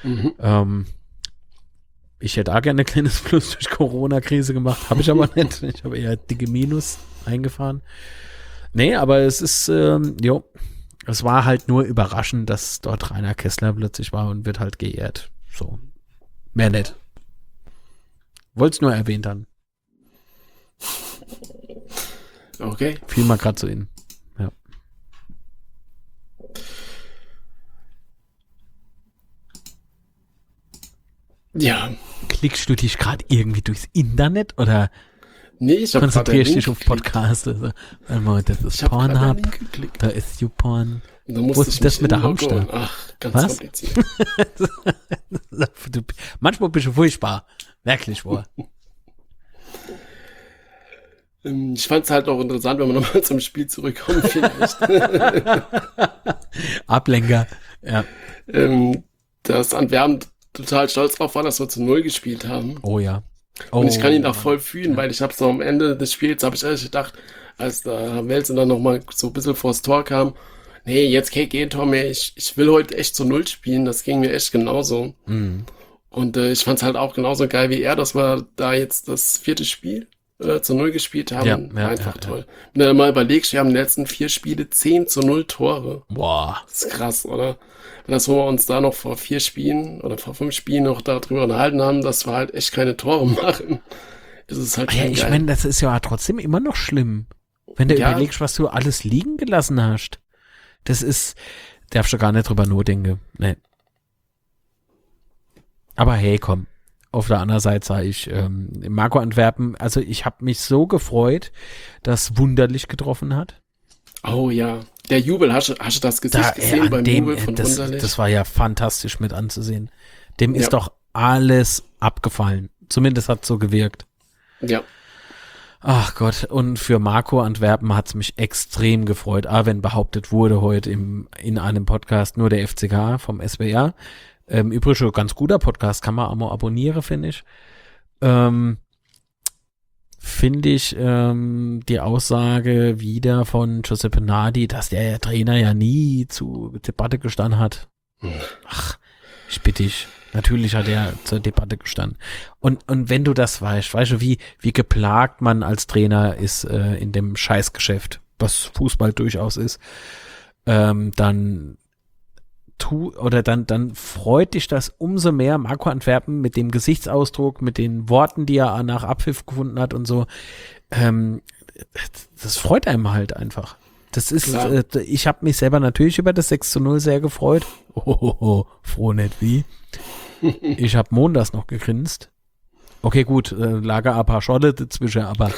Ich hätte auch gerne ein kleines Plus durch Corona-Krise gemacht. Habe ich aber nicht. Ich habe eher dicke Minus eingefahren. Nee, aber es ist, es war halt nur überraschend, dass dort Rainer Kessler plötzlich war und wird halt geehrt. So. Mehr nicht. Wollt's nur erwähnt haben. Okay. Fiel mal gerade so in. Ja. Ja. Klickst du dich gerade irgendwie durchs Internet oder Nee, ich habe konzentrierst dich auf Podcasts? Also, das ist Pornhub, geklickt. da ist YouPorn. Wo ist das mit der Hamster? Ach, ganz Was? kompliziert. Manchmal bist du furchtbar. Wirklich wahr. Ich fand es halt auch interessant, wenn wir nochmal zum Spiel zurückkommen, vielleicht. Ablenker. Ja. Dass Antwerpen total stolz drauf war, dass wir zu 0 gespielt haben. Oh ja. Und ich kann ihn auch voll fühlen, weil ich habe so am Ende des Spiels, habe ich ehrlich gedacht, als da Welsen dann nochmal so ein bisschen vors Tor kam, nee, jetzt kein Tor mehr, ich will heute echt zu 0 spielen, das ging mir echt genauso. Mhm. Und ich fand es halt auch genauso geil wie er, dass wir da jetzt das 4. Spiel zu 0 gespielt haben. Ja, einfach toll. Wenn du mal überlegst, wir haben in den letzten 4 Spiele 10 zu 0 Tore. Boah. Das ist krass, oder? Dass wir uns da noch vor 4 Spielen oder vor 5 Spielen noch darüber unterhalten haben, dass wir halt echt keine Tore machen. Das ist halt schon Ja, ich geil. meine, das ist ja trotzdem immer noch schlimm. Wenn du Ja. überlegst, was du alles liegen gelassen hast. Das ist, darfst du gar nicht drüber nachdenken. Nee. Aber hey, komm. Auf der anderen Seite sage ich, Marco Antwerpen, also ich habe mich so gefreut, dass Wunderlich getroffen hat. Oh ja. Der Jubel, hast du das Gesicht gesehen beim Jubel von Wunderlich? Das war ja fantastisch mit anzusehen. Dem Ja. ist doch alles abgefallen. Zumindest hat es so gewirkt. Ja. Ach Gott, und für Marco Antwerpen hat es mich extrem gefreut. Wenn behauptet wurde heute in einem Podcast nur der FCK vom SWR. Übrigens ein ganz guter Podcast, kann man auch mal abonnieren, finde ich. Finde ich die Aussage wieder von Giuseppe Nardi, dass der Trainer ja nie zur Debatte gestanden hat. Ach, ich bitte dich. Natürlich hat er zur Debatte gestanden. Und wenn du das weißt du, wie geplagt man als Trainer ist in dem Scheißgeschäft, was Fußball durchaus ist, dann freut dich das umso mehr, Marco Antwerpen mit dem Gesichtsausdruck, mit den Worten, die er nach Abpfiff gefunden hat und so. Das freut einem halt einfach. Das ist, ich habe mich selber natürlich über das 6:0 sehr gefreut. Froh nicht wie. Ich habe montags noch gegrinst. Okay, gut, lager ein paar Scholle dazwischen, aber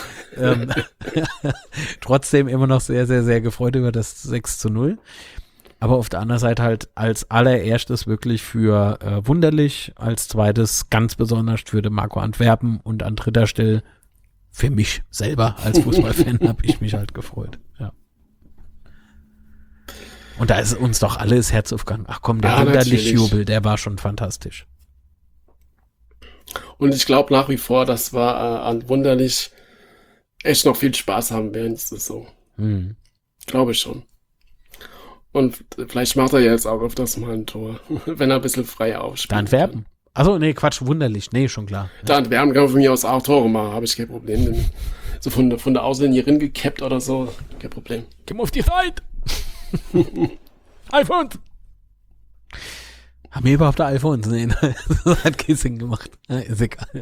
trotzdem immer noch sehr, sehr, sehr gefreut über das 6:0. Aber auf der anderen Seite halt als allererstes wirklich für Wunderlich, als zweites ganz besonders für den Marco Antwerpen und an dritter Stelle für mich selber als Fußballfan habe ich mich halt gefreut. Ja. Und da ist uns doch alles Herz aufgegangen. Ach komm, der Wunderlich-Jubel, der war schon fantastisch. Und ich glaube nach wie vor, dass wir an Wunderlich echt noch viel Spaß haben werden. Das ist so. Glaube ich schon. Und vielleicht macht er ja jetzt auch öfters mal ein Tor, wenn er ein bisschen frei aufspielt. Antwerpen. Achso, nee, Quatsch, wunderlich. Nee, schon klar. Da entwärmen kann man von mir aus auch Tore machen, habe ich kein Problem damit. So von der Auslinie gekappt oder so, kein Problem. Komm auf die Seite! Alfons! Haben wir überhaupt der Alfons? Nee, das hat Kissing gemacht. Ja, ist egal.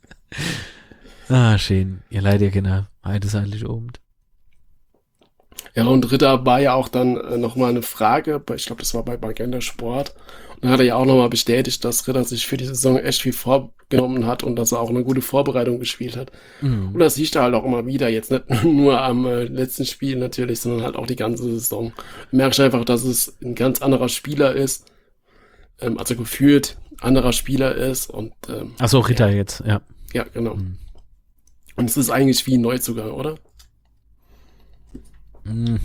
Schön. Ihr leid, ihr Kinder. Heute ist eigentlich oben. Ja, und Ritter war ja auch dann nochmal eine Frage, ich glaube, das war bei Magenta Sport. Und dann hat er ja auch nochmal bestätigt, dass Ritter sich für die Saison echt viel vorgenommen hat und dass er auch eine gute Vorbereitung gespielt hat. Und das siehst du halt auch immer wieder, jetzt nicht nur am letzten Spiel natürlich, sondern halt auch die ganze Saison. Du merkst einfach, dass es ein ganz anderer Spieler ist, also gefühlt anderer Spieler ist. Und Achso, Ritter jetzt, ja. Ja, genau. Und es ist eigentlich wie ein Neuzugang, oder? Nee.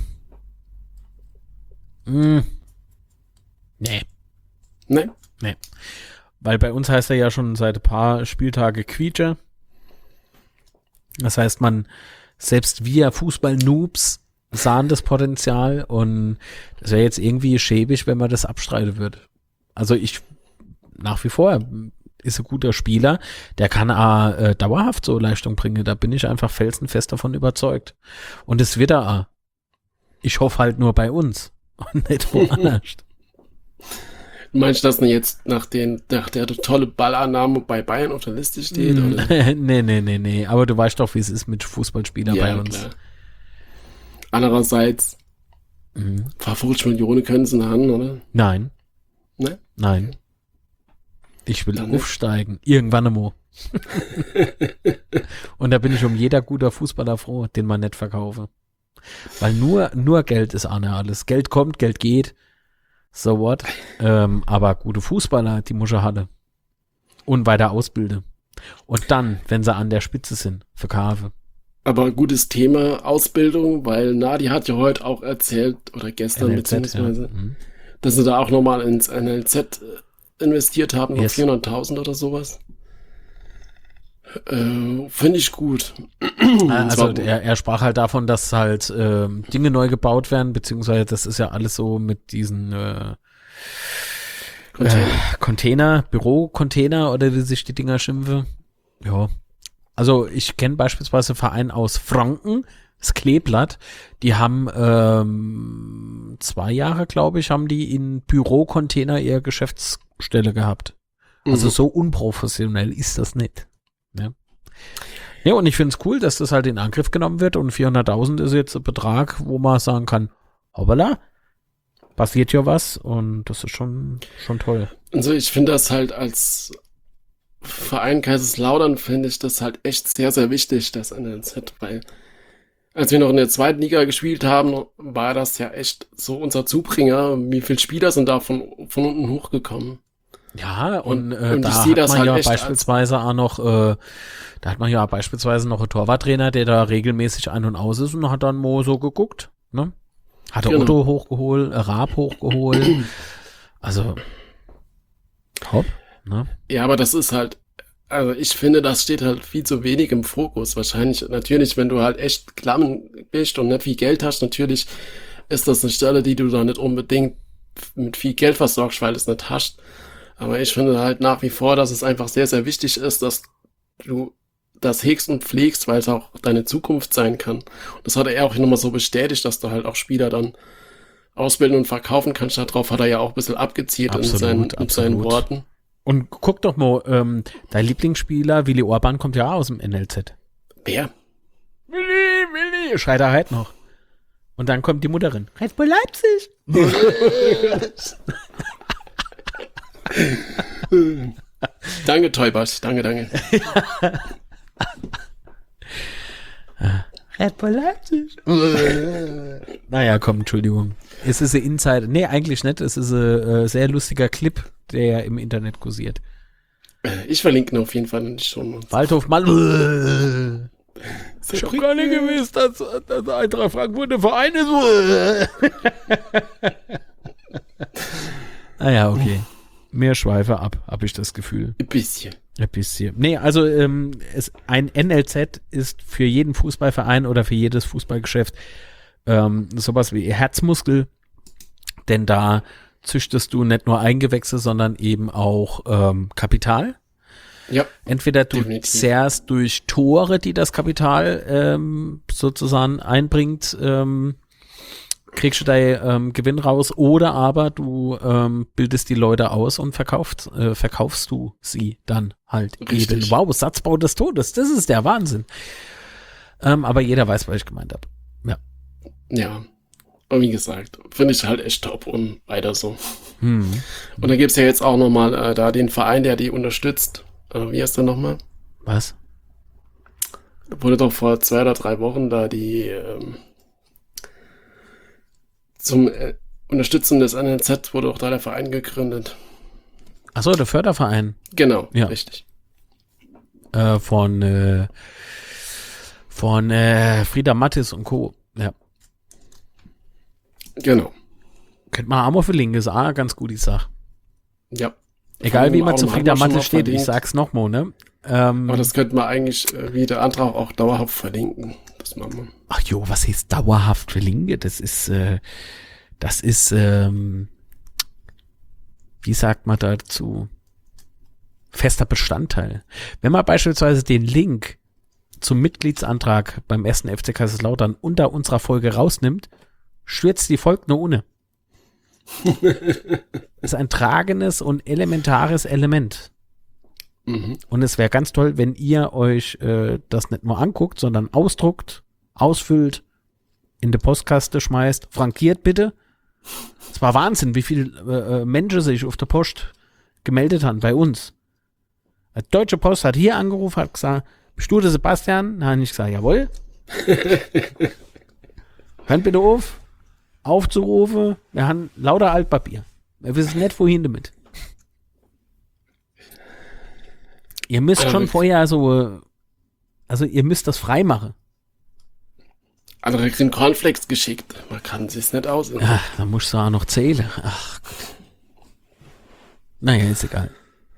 Ne? Nee. Weil bei uns heißt er ja schon seit ein paar Spieltage Quietscher. Das heißt, selbst wir Fußball-Noobs sahen das Potenzial und das wäre jetzt irgendwie schäbig, wenn man das abstreiten würde. Also nach wie vor ist ein guter Spieler, der kann dauerhaft so Leistung bringen, da bin ich einfach felsenfest davon überzeugt. Und es wird er. Ich hoffe halt nur bei uns und nicht woanders. Du meinst, dass er jetzt nach der tolle Ballannahme bei Bayern auf der Liste steht? Oder? Nee. Aber du weißt doch, wie es ist mit Fußballspielern bei uns. Klar. Andererseits, 50 Millionen können sie haben, oder? Nein. Ne? Nein. Ich will aufsteigen. Irgendwann einmal. Und da bin ich um jeder guter Fußballer froh, den man nicht verkaufe. Weil nur Geld ist alles. Geld kommt, Geld geht. So what? Aber gute Fußballer, die muss er haben. Und weiter ausbilden. Und dann, wenn sie an der Spitze sind, verkaufe. Aber gutes Thema Ausbildung, weil Nadi hat ja heute auch erzählt, oder gestern NLZ, beziehungsweise, ja. dass sie da auch nochmal ins NLZ investiert haben, noch 400.000 oder sowas. Finde ich gut. Also er sprach halt davon, dass halt Dinge neu gebaut werden, beziehungsweise das ist ja alles so mit diesen Container, Bürocontainer oder wie sich die Dinger schimpfen. Ja. Also ich kenne beispielsweise einen Verein aus Franken, das Kleeblatt, die haben 2 Jahre, glaube ich, haben die in Bürocontainer ihre Geschäftsstelle gehabt. Also so unprofessionell ist das nicht. Ja, und ich finde es cool, dass das halt in Angriff genommen wird und 400.000 ist jetzt ein Betrag, wo man sagen kann, hoppala, passiert ja was und das ist schon toll. Also ich finde das halt als Verein Kaiserslautern finde ich das halt echt sehr, sehr wichtig, das NLZ, weil als wir noch in der 2. Liga gespielt haben, war das ja echt so unser Zubringer. Wie viele Spieler sind da von unten hochgekommen? Ja, und ich da sehe das hat man halt ja echt beispielsweise auch noch, da hat man ja beispielsweise noch einen Torwarttrainer, der da regelmäßig ein- und aus ist und hat dann mal so geguckt, ne? Hat er Otto hochgeholt, Raab hochgeholt. Also, top, ne? Ja, aber das ist halt, also ich finde, das steht halt viel zu wenig im Fokus. Wahrscheinlich, natürlich, wenn du halt echt klamm bist und nicht viel Geld hast, natürlich ist das eine Stelle, die du da nicht unbedingt mit viel Geld versorgst, weil du es nicht hast. Aber ich finde halt nach wie vor, dass es einfach sehr, sehr wichtig ist, dass du das hegst und pflegst, weil es auch deine Zukunft sein kann. Und das hat er auch nochmal so bestätigt, dass du halt auch Spieler dann ausbilden und verkaufen kannst. Darauf hat er ja auch ein bisschen abgezielt Absolut, in seinen Worten. Und guck doch mal, dein Lieblingsspieler, Willi Orban, kommt ja auch aus dem NLZ. Wer? Willi, schreit er halt noch. Und dann kommt die Mutterin. Red Bull Leipzig. Danke, Teubers. Danke. Red Bull Leipzig. Naja, komm, Entschuldigung. Es ist ein Insider. Nee, eigentlich nicht. Es ist ein sehr lustiger Clip, der im Internet kursiert. Ich verlinke ihn auf jeden Fall in die Shownotes. Waldhof mal. Ich hab gar nicht gewusst, dass Eintracht Frankfurt ein Verein ist. Naja, okay. Mehr Schweife ab, habe ich das Gefühl. Ein bisschen. Nee, also ein NLZ ist für jeden Fußballverein oder für jedes Fußballgeschäft sowas wie Herzmuskel, denn da züchtest du nicht nur Eingewächse, sondern eben auch Kapital. Ja. Entweder du definitiv. zehrst durch Tore, die das Kapital sozusagen einbringt, kriegst du deinen Gewinn raus, oder aber du bildest die Leute aus und verkaufst du sie dann halt Richtig. eben. Wow, Satzbau des Todes, das ist der Wahnsinn. Aber jeder weiß, was ich gemeint habe. Ja. Ja. Und wie gesagt, finde ich halt echt top und weiter so. Hm. Und dann gibt es ja jetzt auch nochmal da den Verein, der die unterstützt. Wie heißt der nochmal? Was? Wurde doch vor 2 oder 3 Wochen da die zum Unterstützen des NLZ wurde auch da der Verein gegründet. Achso, der Förderverein Genau, Ja. richtig. von Frieda Mattis und Co. Ja. Genau. Könnte man auch mal verlinken, ist auch eine ganz gute Sache. Ja. Egal wie man Auch zu noch Frieda haben wir schon Mattis mal steht, ich verlinkt. sag's nochmal, ne? Aber das könnte man eigentlich wie der Antrag auch dauerhaft verlinken. Das machen wir. Ach jo, was heißt dauerhaft verlinken? Das ist, wie sagt man dazu? Fester Bestandteil. Wenn man beispielsweise den Link zum Mitgliedsantrag beim 1. FC Kaiserslautern unter unserer Folge rausnimmt, schwirzt die Folge nur ohne. Ist ein tragendes und elementares Element. Mhm. Und es wäre ganz toll, wenn ihr euch das nicht nur anguckt, sondern ausdruckt, ausfüllt, in die Postkaste schmeißt, frankiert bitte. Es war Wahnsinn, wie viele Menschen sich auf der Post gemeldet haben bei uns. Die Deutsche Post hat hier angerufen, hat gesagt, bist du der Sebastian? Da habe ich gesagt, jawohl. Hört bitte auf, aufzurufen. Wir haben lauter Altpapier. Wir wissen nicht, wohin damit. Ihr müsst schon Verrückt. vorher so, also ihr müsst das frei machen. Andere kriegen Cornflakes geschickt. Man kann sich's nicht aus. Ach, da musst du auch noch zählen. Ach Gott. Naja, ist egal.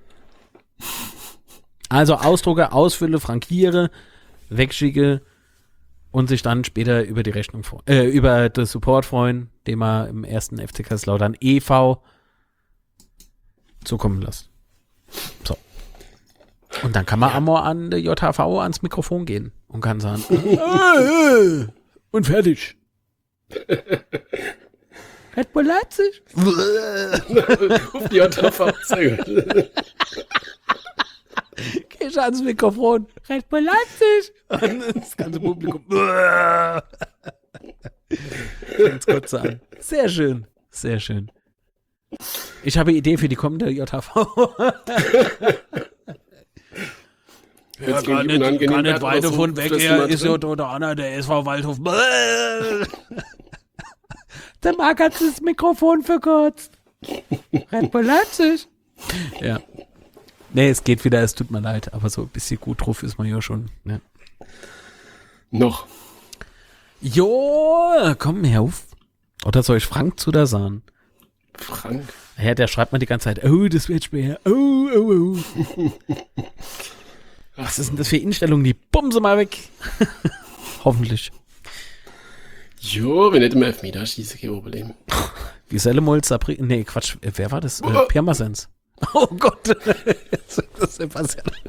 Also Ausdrucke, ausfülle, frankiere, wegschicke und sich dann später über die Rechnung über den Support freuen, den man im 1. FC Kaiserslautern e.V. zukommen lässt. So. Und dann kann man einmal an der JHV ans Mikrofon gehen und kann sagen, und fertig. Red Bull Leipzig. Auf die JV. Sehr gut. Geh schon ans Mikrofon. Red Bull Leipzig. Und das ganze Publikum. Fängt's kurz so an. Sehr schön. Sehr schön. Ich habe eine Idee für die kommende JHV. Ja, gar nicht weit davon weg, frisst er immer ist drin. ja oder Anna, der SV Waldhof. Der Marc hat das Mikrofon verkürzt. Red Bull Leipzig. Ja. Nee, es geht wieder, es tut mir leid, aber so ein bisschen gut drauf ist man ja schon. Ne? Noch. Jo, komm her auf. Oder soll ich Frank zu da sagen? Frank. Ja, der schreibt mir die ganze Zeit, oh, das wird schwer. Oh. Was ist denn das für Instellungen? Die bumse mal weg. Hoffentlich. Jo, wenn nicht im Elfmeter schieße, kein Problem. Wie Sellemolz, nee, Quatsch, wer war das? Pirmasens. Oh Gott. Das ist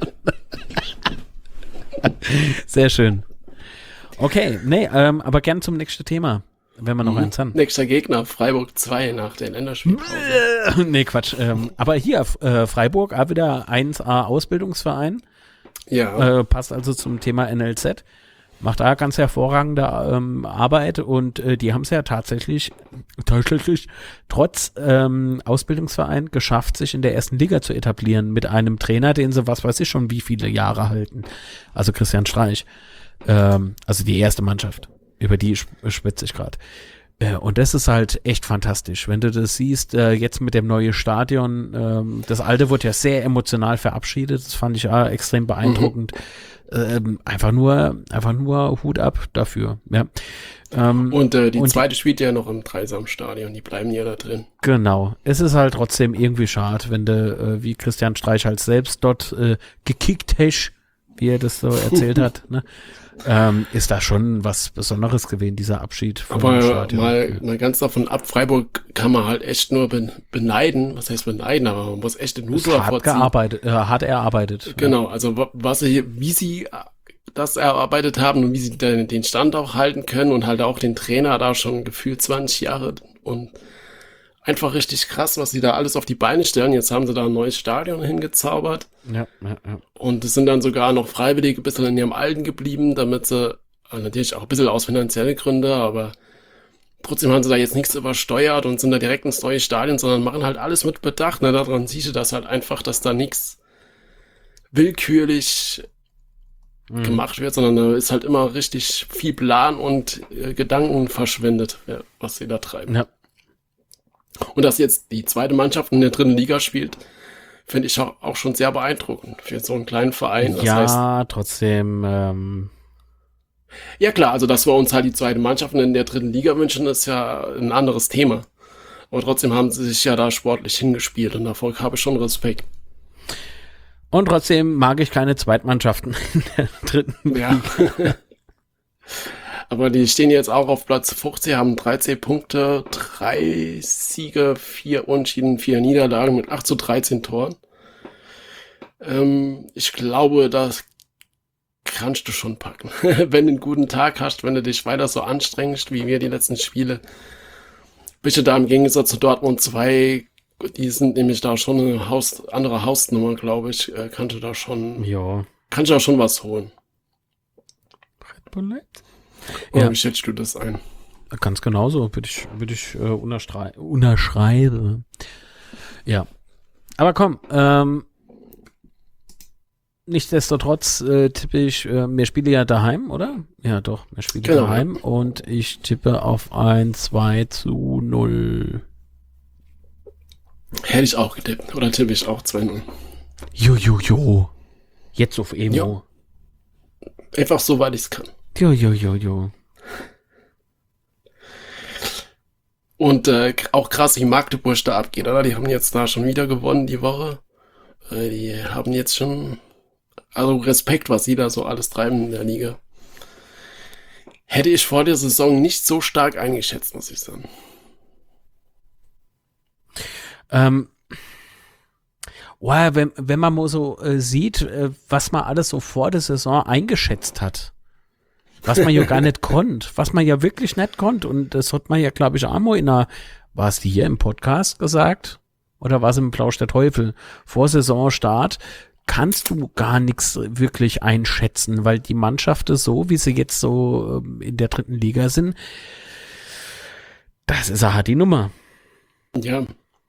sehr schön. Okay, nee, aber gern zum nächsten Thema, wenn wir noch eins haben. Nächster Gegner, Freiburg 2 nach der Länderspielpause. Nee, Quatsch. Aber hier, Freiburg, auch wieder 1A Ausbildungsverein. Ja, Passt also zum Thema NLZ. Macht da ganz hervorragende Arbeit und die haben es ja tatsächlich trotz Ausbildungsverein geschafft, sich in der ersten Liga zu etablieren mit einem Trainer, den sie, was weiß ich schon, wie viele Jahre halten. Also Christian Streich. Also die erste Mannschaft, über die schwitze ich gerade. Und das ist halt echt fantastisch, wenn du das siehst, jetzt mit dem neuen Stadion, das alte wurde ja sehr emotional verabschiedet, das fand ich auch extrem beeindruckend. Einfach nur Hut ab dafür, ja. und die und zweite spielt ja noch im Dreisamstadion, die bleiben ja da drin. Genau, es ist halt trotzdem irgendwie schade, wenn du, wie Christian Streich halt selbst dort gekickt hast, wie er das so erzählt hat, ne? Ist da schon was Besonderes gewesen, dieser Abschied von dem Aber Stadion. mal ganz davon ab, Freiburg kann man halt echt nur beneiden. Was heißt beneiden? Aber man muss echt den Hut Ist davor ziehen. hart erarbeitet. Genau, also wie sie das erarbeitet haben und wie sie den Stand auch halten können und halt auch den Trainer da schon gefühlt 20 Jahre und einfach richtig krass, was sie da alles auf die Beine stellen. Jetzt haben sie da ein neues Stadion hingezaubert. Ja. Und es sind dann sogar noch Freiwillige ein bisschen in ihrem Alten geblieben, damit sie, also natürlich auch ein bisschen aus finanziellen Gründen, aber trotzdem haben sie da jetzt nichts übersteuert und sind da direkt ins neue Stadion, sondern machen halt alles mit Bedacht. Ne? Daran siehst du das halt einfach, dass da nichts willkürlich gemacht wird, sondern da ist halt immer richtig viel Plan und Gedanken verschwendet, was sie da treiben. Ja. Und dass jetzt die zweite Mannschaft in der dritten Liga spielt, finde ich auch schon sehr beeindruckend für so einen kleinen Verein. Das heißt, trotzdem. ja klar, also dass wir uns halt die zweite Mannschaft in der dritten Liga wünschen, ist ja ein anderes Thema. Aber trotzdem haben sie sich ja da sportlich hingespielt und davor habe ich schon Respekt. Und trotzdem mag ich keine Zweitmannschaften in der dritten Ja. Aber die stehen jetzt auch auf Platz 50, haben 13 Punkte, 3 Siege, 4 Unentschieden, 4 Niederlagen mit 8-13 Toren. Ich glaube, das kannst du schon packen. Wenn du einen guten Tag hast, wenn du dich weiter so anstrengst, wie wir die letzten Spiele. Bist du da im Gegensatz zu Dortmund 2, die sind nämlich da schon eine andere Hausnummer, glaube ich, kannst du da schon was holen. Red Bull Light? Oder wie schätzt du das ein? Ganz genauso, würde ich unterschreiben. Ja. Aber komm, nichtsdestotrotz tippe ich, wir spielen ja daheim, oder? Ja, doch, wir spielen daheim und ich tippe auf ein 2-0. Hätte ich auch getippt. Oder tippe ich auch 2-0. Jo. Jetzt auf Emo. Jo. Einfach so, weil ich es kann. Jo. Und auch krass, wie Magdeburg da abgeht, oder? Die haben jetzt da schon wieder gewonnen die Woche. Die haben jetzt schon, also Respekt, was sie da so alles treiben in der Liga. Hätte ich vor der Saison nicht so stark eingeschätzt, muss ich sagen. Wenn man mal so sieht, was man alles so vor der Saison eingeschätzt hat, was man ja gar nicht konnte, was man ja wirklich nicht konnte, und das hat man ja, glaube ich, auch mal war es hier im Podcast gesagt, oder war es im Plausch der Teufel, vor Saisonstart, kannst du gar nichts wirklich einschätzen, weil die Mannschaften so, wie sie jetzt so in der dritten Liga sind, das ist halt die Nummer. Ja.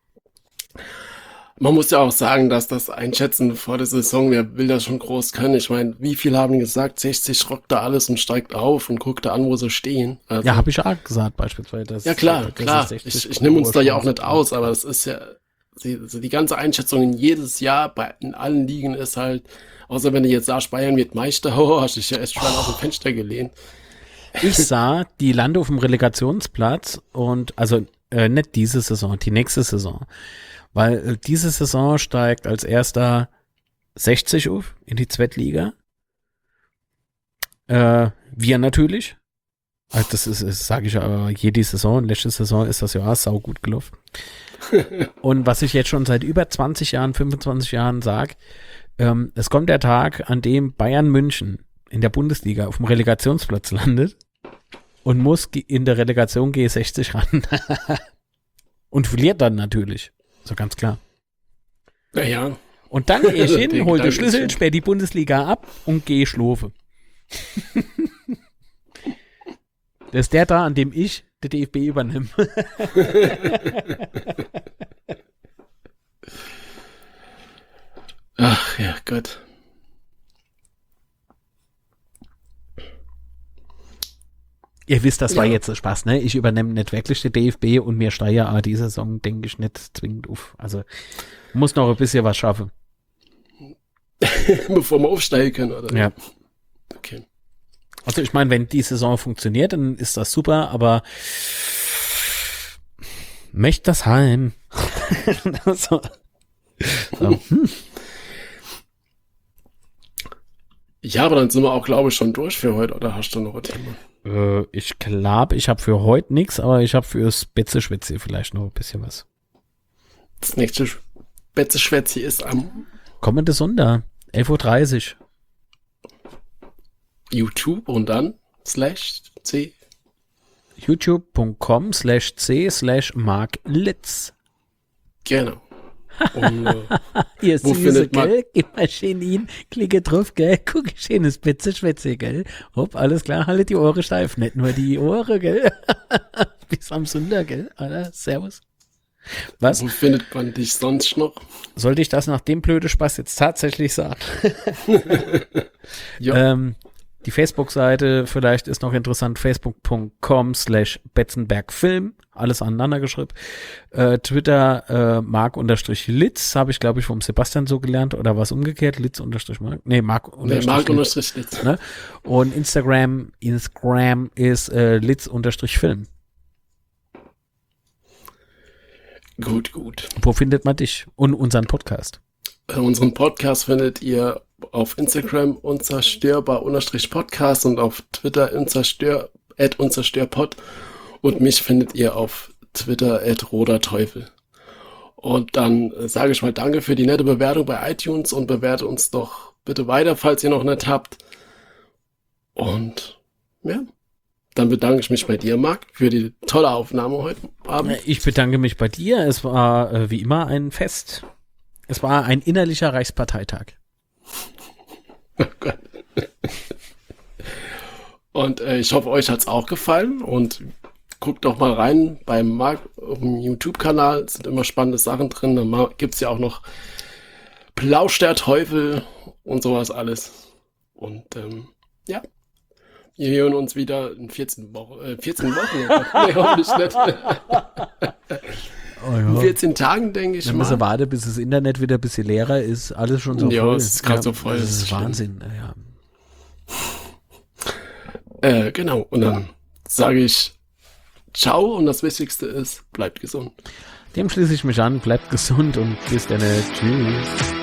Man muss ja auch sagen, dass das Einschätzen vor der Saison, wer will das schon groß können? Ich meine, wie viele haben gesagt, 60 rockt da alles und steigt auf und guckt da an, wo sie stehen. Also, ja, habe ich auch gesagt beispielsweise. Ja klar. Ich nehme uns da ja auch nicht aus, aber das ist ja, die ganze Einschätzung in jedes Jahr in allen Ligen ist halt, außer wenn du jetzt sagst, Bayern wird Meister, hast dich ja echt schon aus dem Fenster gelehnt. Ich sah, die lande auf dem Relegationsplatz und, also nicht diese Saison, die nächste Saison. Weil diese Saison steigt als erster 60 auf in die Zweitliga. Wir natürlich. Also das sage ich aber jede Saison. Letzte Saison ist das ja sau gut gelaufen. Und was ich jetzt schon seit über 20 Jahren, 25 Jahren sage, es kommt der Tag, an dem Bayern München in der Bundesliga auf dem Relegationsplatz landet und muss in der Relegation G60 ran. Und verliert dann natürlich. So ganz klar. Naja. Und dann gehe ich hin, hol den Schlüssel, sperr die Bundesliga ab und gehe schlafen. Das ist der da, an dem ich der DFB übernehme. Ach ja, Gott. Ihr wisst, das war jetzt Spaß, ne? Ich übernehme nicht wirklich den DFB und mir Steier die Saison, denke ich, nicht zwingend auf. Also muss noch ein bisschen was schaffen. Bevor wir aufsteigen können, oder? Ja. Okay. Also ich meine, wenn die Saison funktioniert, dann ist das super, aber möchte das heim. So. Ja, aber dann sind wir auch, glaube ich, schon durch für heute. Oder hast du noch ein Thema? Ich glaube, ich habe für heute nichts, aber ich habe fürs Betze-Schwätze vielleicht noch ein bisschen was. Das nächste Betze-Schwätze ist am Kommende Sonntag, 11:30 Uhr. YouTube und dann /C. youtube.com/c/marklitz. Genau. Und, Ihr wo Süße, findet man- gell? Gib mal schön hin, klicke drauf, gell? Guck, schönes Betze-Schwätze, gell? Hopp, alles klar, haltet die Ohren steif, nicht nur die Ohren, gell? Bis am Sonntag, gell? Alter, servus. Was? Wo findet man dich sonst noch? Sollte ich das nach dem blöden Spaß jetzt tatsächlich sagen? Ja. Die Facebook-Seite vielleicht ist noch interessant, facebook.com/betzenbergfilm, alles aneinander geschrieben. Twitter Mark_Litz, habe ich glaube ich vom Sebastian so gelernt, oder was umgekehrt, Litz_Mark? Nee, Mark_Litz. Mark_Litz. Ne? Und Instagram ist Litz_Film. Gut. Wo findet man dich und unseren Podcast? Unseren Podcast findet ihr auf Instagram unzerstörbar_podcast und auf Twitter @unzerstörpod und mich findet ihr auf Twitter @roderteufel. Und dann sage ich mal danke für die nette Bewertung bei iTunes und bewerte uns doch bitte weiter, falls ihr noch nicht habt. Und ja, dann bedanke ich mich bei dir, Marc, für die tolle Aufnahme heute Abend. Ich bedanke mich bei dir. Es war wie immer ein Fest. Es war ein innerlicher Reichsparteitag. Oh Gott. Und ich hoffe, euch hat's auch gefallen und guckt doch mal rein beim Marc auf dem YouTube-Kanal. Es sind immer spannende Sachen drin. Dann gibt's ja auch noch Plausch der Teufel und sowas alles. Und ja, wir hören uns wieder in 14 Wochen. 14 Wochen? Nee, hoffentlich nicht. In 14 Tagen, denke ich Dann mal. müssen wir warten, bis das Internet wieder ein bisschen leerer ist. Alles schon so Ja, voll. es ist gerade so voll, Das das ist stimmt. Wahnsinn. Ja. Genau, und dann sage ich ciao und das Wichtigste ist, bleibt gesund. Dem schließe ich mich an. Bleibt gesund und bis dann. Tschüss.